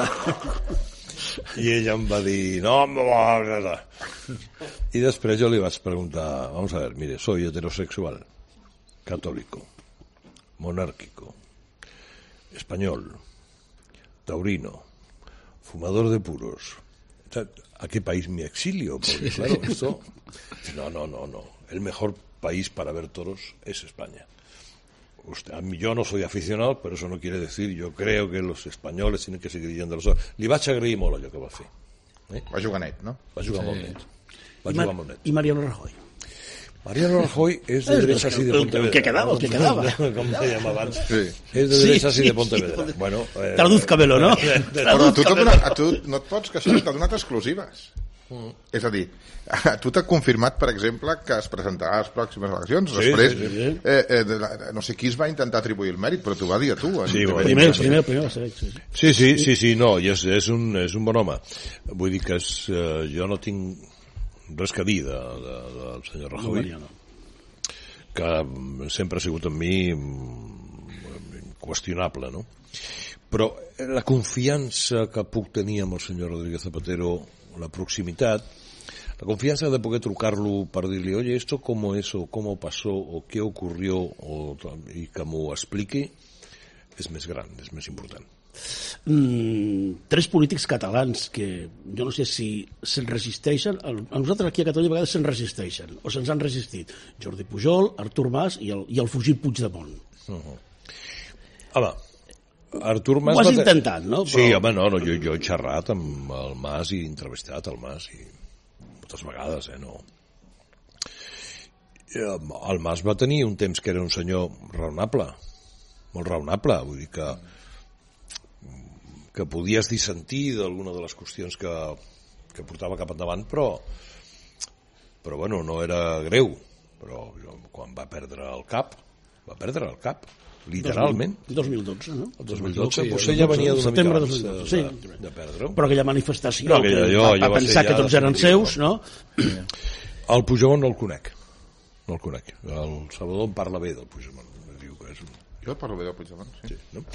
[SPEAKER 4] I ella em va dir, no, em va agradar. I després jo li vaig preguntar, vamos a ver, mire, soy heterosexual, católico, monárquico, español, taurino, fumador de puros. ¿A qué país me exilio? Porque claro, esto... No, no, no, no. El mejor país para ver toros es España. Usted, a mí, yo no soy aficionado, pero eso no quiere decir, yo creo que los españoles tienen que seguir yendo a los toros. Li vaig agrair molt allò que va fer.
[SPEAKER 3] Eh? Va jugar net, no?
[SPEAKER 4] Va jugar sí. molt net. Va
[SPEAKER 1] I,
[SPEAKER 4] jugar
[SPEAKER 1] Mar
[SPEAKER 4] molt net.
[SPEAKER 1] I Mariano Rajoy?
[SPEAKER 4] Mariano Rajoy és de derechas y de Pontevedra.
[SPEAKER 1] El que quedava, el que quedava.
[SPEAKER 4] Com dèiem abans.
[SPEAKER 3] Sí.
[SPEAKER 4] És de derechas
[SPEAKER 1] sí,
[SPEAKER 4] i de
[SPEAKER 1] sí,
[SPEAKER 4] Pontevedra.
[SPEAKER 1] sí.
[SPEAKER 4] Bueno, eh,
[SPEAKER 1] Tradúzcamelo, no?
[SPEAKER 3] Però a tu, donat, a tu no et pots queixar, t'ha donat exclusives. Mm. És a dir, a tu t'ha confirmat, per exemple, que es presentarà a les pròximes eleccions.
[SPEAKER 4] Sí,
[SPEAKER 3] Després,
[SPEAKER 4] sí, sí.
[SPEAKER 3] Eh, eh, de la, no sé qui es va intentar atribuir el mèrit, però t'ho va dir a tu.
[SPEAKER 4] Sí,
[SPEAKER 3] bueno,
[SPEAKER 1] primer, primer, primer, sí, sí.
[SPEAKER 4] Sí, sí, sí, sí, no, i és, és, un, és un bon home. Vull dir que és, eh, jo no tinc res que dir de, de, del senyor Rajoy,
[SPEAKER 1] No,
[SPEAKER 4] que sempre ha sigut en mi qüestionable, no? Però la confiança que puc tenir amb el senyor Rodríguez Zapatero, la proximitat, la confianza de poder trucarlo para decirle, oye, ¿esto cómo es o cómo pasó o qué ocurrió o, y que m'ho expliqui, és més gran, és més important.
[SPEAKER 1] Mm, tres polítics catalans que jo no sé si se'n resisteixen, a nosaltres aquí a Catalunya a vegades se'n resisteixen o se'ns han resistit, Jordi Pujol, Artur Mas i el, i el fugit Puigdemont.
[SPEAKER 4] Uh-huh. Home, Artur Mas...
[SPEAKER 1] Ho has
[SPEAKER 4] va
[SPEAKER 1] intentat, no?
[SPEAKER 4] Però... Sí, home, no, no jo, jo he xerrat amb el Mas i entrevistat el Mas i moltes vegades, eh, no... El Mas va tenir un temps que era un senyor raonable, molt raonable, vull dir que que podies dissentir d'alguna de les qüestions que, que portava cap endavant, però però bueno, no era greu, però quan va perdre el cap, va perdre el cap, literalment.
[SPEAKER 1] dos mil dotze, no?
[SPEAKER 4] El dos mil dotze, sí, potser ja venia d'una mica abans de, de, de perdre-ho.
[SPEAKER 1] Però aquella manifestació
[SPEAKER 4] no,
[SPEAKER 1] que
[SPEAKER 4] jo,
[SPEAKER 1] va, va pensar que tots eren seus, no?
[SPEAKER 4] El Puigdemont no el conec, no el conec. El Salvador em parla bé del Puigdemont, diu que és un...
[SPEAKER 3] Jo parlo bé del Puigdemont, sí. sí
[SPEAKER 4] no?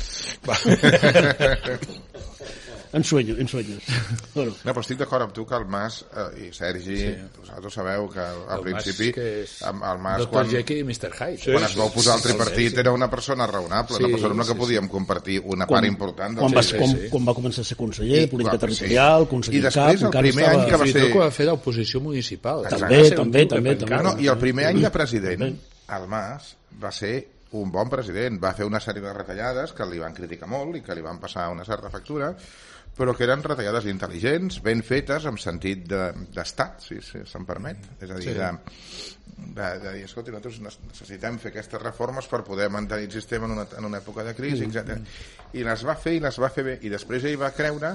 [SPEAKER 1] En sueños, en sueños. Bueno.
[SPEAKER 3] No, però estic d'acord amb tu que el Mas eh, i Sergi, sí. vosaltres sabeu que al el principi
[SPEAKER 2] és
[SPEAKER 3] el Mas
[SPEAKER 2] doctor
[SPEAKER 3] quan,
[SPEAKER 2] Jekyll i mister Hyde.
[SPEAKER 3] Sí, quan es va posar al tripartit era una persona raonable, sí, una persona amb la que sí, podíem compartir una quan, part important del
[SPEAKER 1] quan, va,
[SPEAKER 3] sí,
[SPEAKER 1] quan,
[SPEAKER 3] sí.
[SPEAKER 1] quan va començar a ser conseller de política I, territorial, sí. conseller
[SPEAKER 3] I després
[SPEAKER 1] cap,
[SPEAKER 3] el primer any que va ser...
[SPEAKER 2] I va fer d'oposició municipal.
[SPEAKER 1] També, també, també. també
[SPEAKER 3] no, I el primer any de president, el Mas va ser un bon president, va fer una sèrie de retallades que li van criticar molt i que li van passar una certa factura, però que eren retallades intel·ligents, ben fetes, en sentit d'estat, de, si, si se'm permet. És a dir, sí. de, de, de dir, escolta, nosaltres necessitem fer aquestes reformes per poder mantenir el sistema en una, en una època de crisi, etcètera. I les va fer, i les va fer bé. I després ell va creure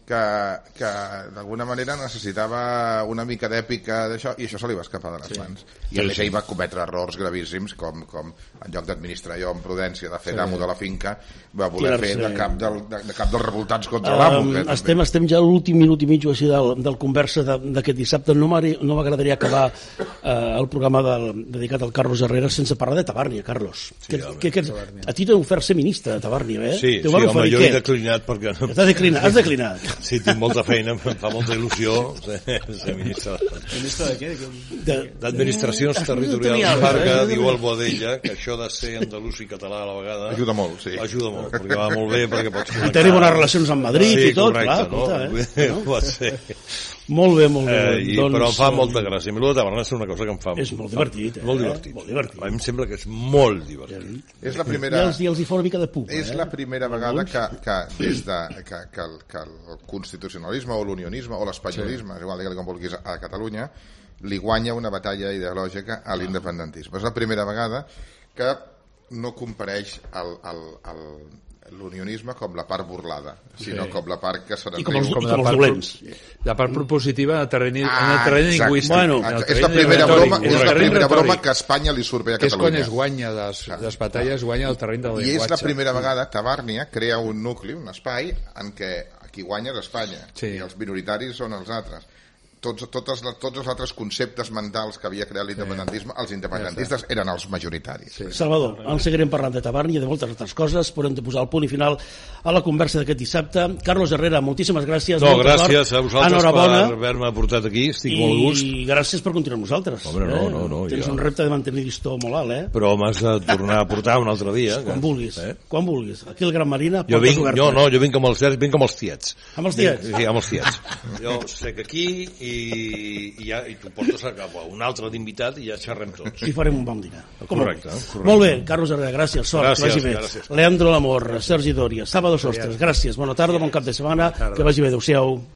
[SPEAKER 3] que, que d'alguna manera necessitava una mica d'èpica d'això, i això se li va escapar de les sí. mans. I a més ell va cometre errors gravíssims, com, com en lloc d'administrar jo amb prudència, de fer sí. d'amo de la finca, va voler fer de cap, del, de, de cap dels revoltats contra l'amo.
[SPEAKER 1] Um, estem, estem ja a l'últim minut i mig o així del, del conversa d'aquest dissabte. No m'agradaria acabar uh, el programa del, dedicat al Carlos Herrera sense parlar de Tabàrnia, Carlos. Sí, que, que, que, a ti t'ha ofert ser ministre de Tabàrnia, eh?
[SPEAKER 4] Sí, sí home, jo he declinat perquè...
[SPEAKER 1] T'has declinat, has declinat.
[SPEAKER 4] Sí, tinc molta feina, em fa molta il·lusió ser ministre.
[SPEAKER 5] Ministre de què?
[SPEAKER 4] D'Administracions Territorials, perquè diu el Boadella que això de ser andalús i català a la vegada...
[SPEAKER 3] Ajuda molt, sí.
[SPEAKER 4] Ajuda molt, perquè va molt bé, perquè pots connectar...
[SPEAKER 1] Tenir bones relacions amb Madrid
[SPEAKER 4] sí,
[SPEAKER 1] i tot,
[SPEAKER 4] correcte,
[SPEAKER 1] clar. Correcte,
[SPEAKER 4] no? no? Pot ser.
[SPEAKER 1] Molt bé, molt bé.
[SPEAKER 4] Eh, i, doncs, però em fa molta gràcia. A mi el de Taverna és una cosa que em fa...
[SPEAKER 1] És molt divertit, eh?
[SPEAKER 4] Molt divertit.
[SPEAKER 1] Molt divertit.
[SPEAKER 4] A mi em sembla que és molt divertit.
[SPEAKER 3] És la primera...
[SPEAKER 1] I els, i els hi fa una mica de pupa,
[SPEAKER 3] És
[SPEAKER 1] eh?
[SPEAKER 3] la primera vegada que, que des de que, que, el, que el constitucionalisme o l'unionisme o l'espanyolisme, sí. igual digue-li com vulguis, a Catalunya, li guanya una batalla ideològica a l'independentisme. És la primera vegada que no compareix el, el, el l'unionisme com la part burlada, sinó sí. com la part que se n'enriu.
[SPEAKER 1] I com els,
[SPEAKER 2] com
[SPEAKER 1] i com els dolents.
[SPEAKER 2] La part propositiva en el terreny, ah, en el terreny lingüístic.
[SPEAKER 3] Bueno, és la primera, broma, és la primera broma que a Espanya li surt bé a Catalunya.
[SPEAKER 2] Que és quan es guanya les, les batalles, guanya el terreny del llenguatge.
[SPEAKER 3] I és la primera vegada que Tabàrnia crea un nucli, un espai, en què qui guanya és Espanya, sí. i els minoritaris són els altres. Tots, totes, tots els altres conceptes mentals que havia creat l'independentisme, els independentistes eren els majoritaris.
[SPEAKER 1] Sí. Salvador, en seguirem parlant de Tabàrnia i de moltes altres coses, però hem de posar el punt i final a la conversa d'aquest dissabte. Carlos Herrera, moltíssimes gràcies.
[SPEAKER 4] No, gràcies a vosaltres Enhorabona. per haver-me portat aquí, estic
[SPEAKER 1] I
[SPEAKER 4] molt gust.
[SPEAKER 1] I gràcies per continuar amb nosaltres.
[SPEAKER 4] Home, no, no, no,
[SPEAKER 1] Tens
[SPEAKER 4] ja.
[SPEAKER 1] un repte de mantenir l'histó molt alt, eh?
[SPEAKER 4] Però m'has de tornar a portar un altre dia.
[SPEAKER 1] Quan
[SPEAKER 4] que...
[SPEAKER 1] vulguis,
[SPEAKER 4] eh?
[SPEAKER 1] quan vulguis. Aquí al Gran Marina,
[SPEAKER 4] jo vinc,
[SPEAKER 1] obertes.
[SPEAKER 4] jo no, jo vinc amb els, vinc com els tiets.
[SPEAKER 1] Amb els tiets?
[SPEAKER 4] Sí, amb els tiets. Jo sec aquí i i, ja, i tu portes a cap a un altre d'invitat i ja xerrem tots.
[SPEAKER 1] I farem un bon dinar.
[SPEAKER 4] Correcte, correcte.
[SPEAKER 1] Molt bé, Carlos Herrera, gràcies, sort,
[SPEAKER 4] gràcies,
[SPEAKER 1] que vagi bé. Gràcies. Leandro Lamor, Sergi Dòria, Sábado Sostres, gràcies, bona tarda, bon cap de setmana, que vagi bé, adeu-siau.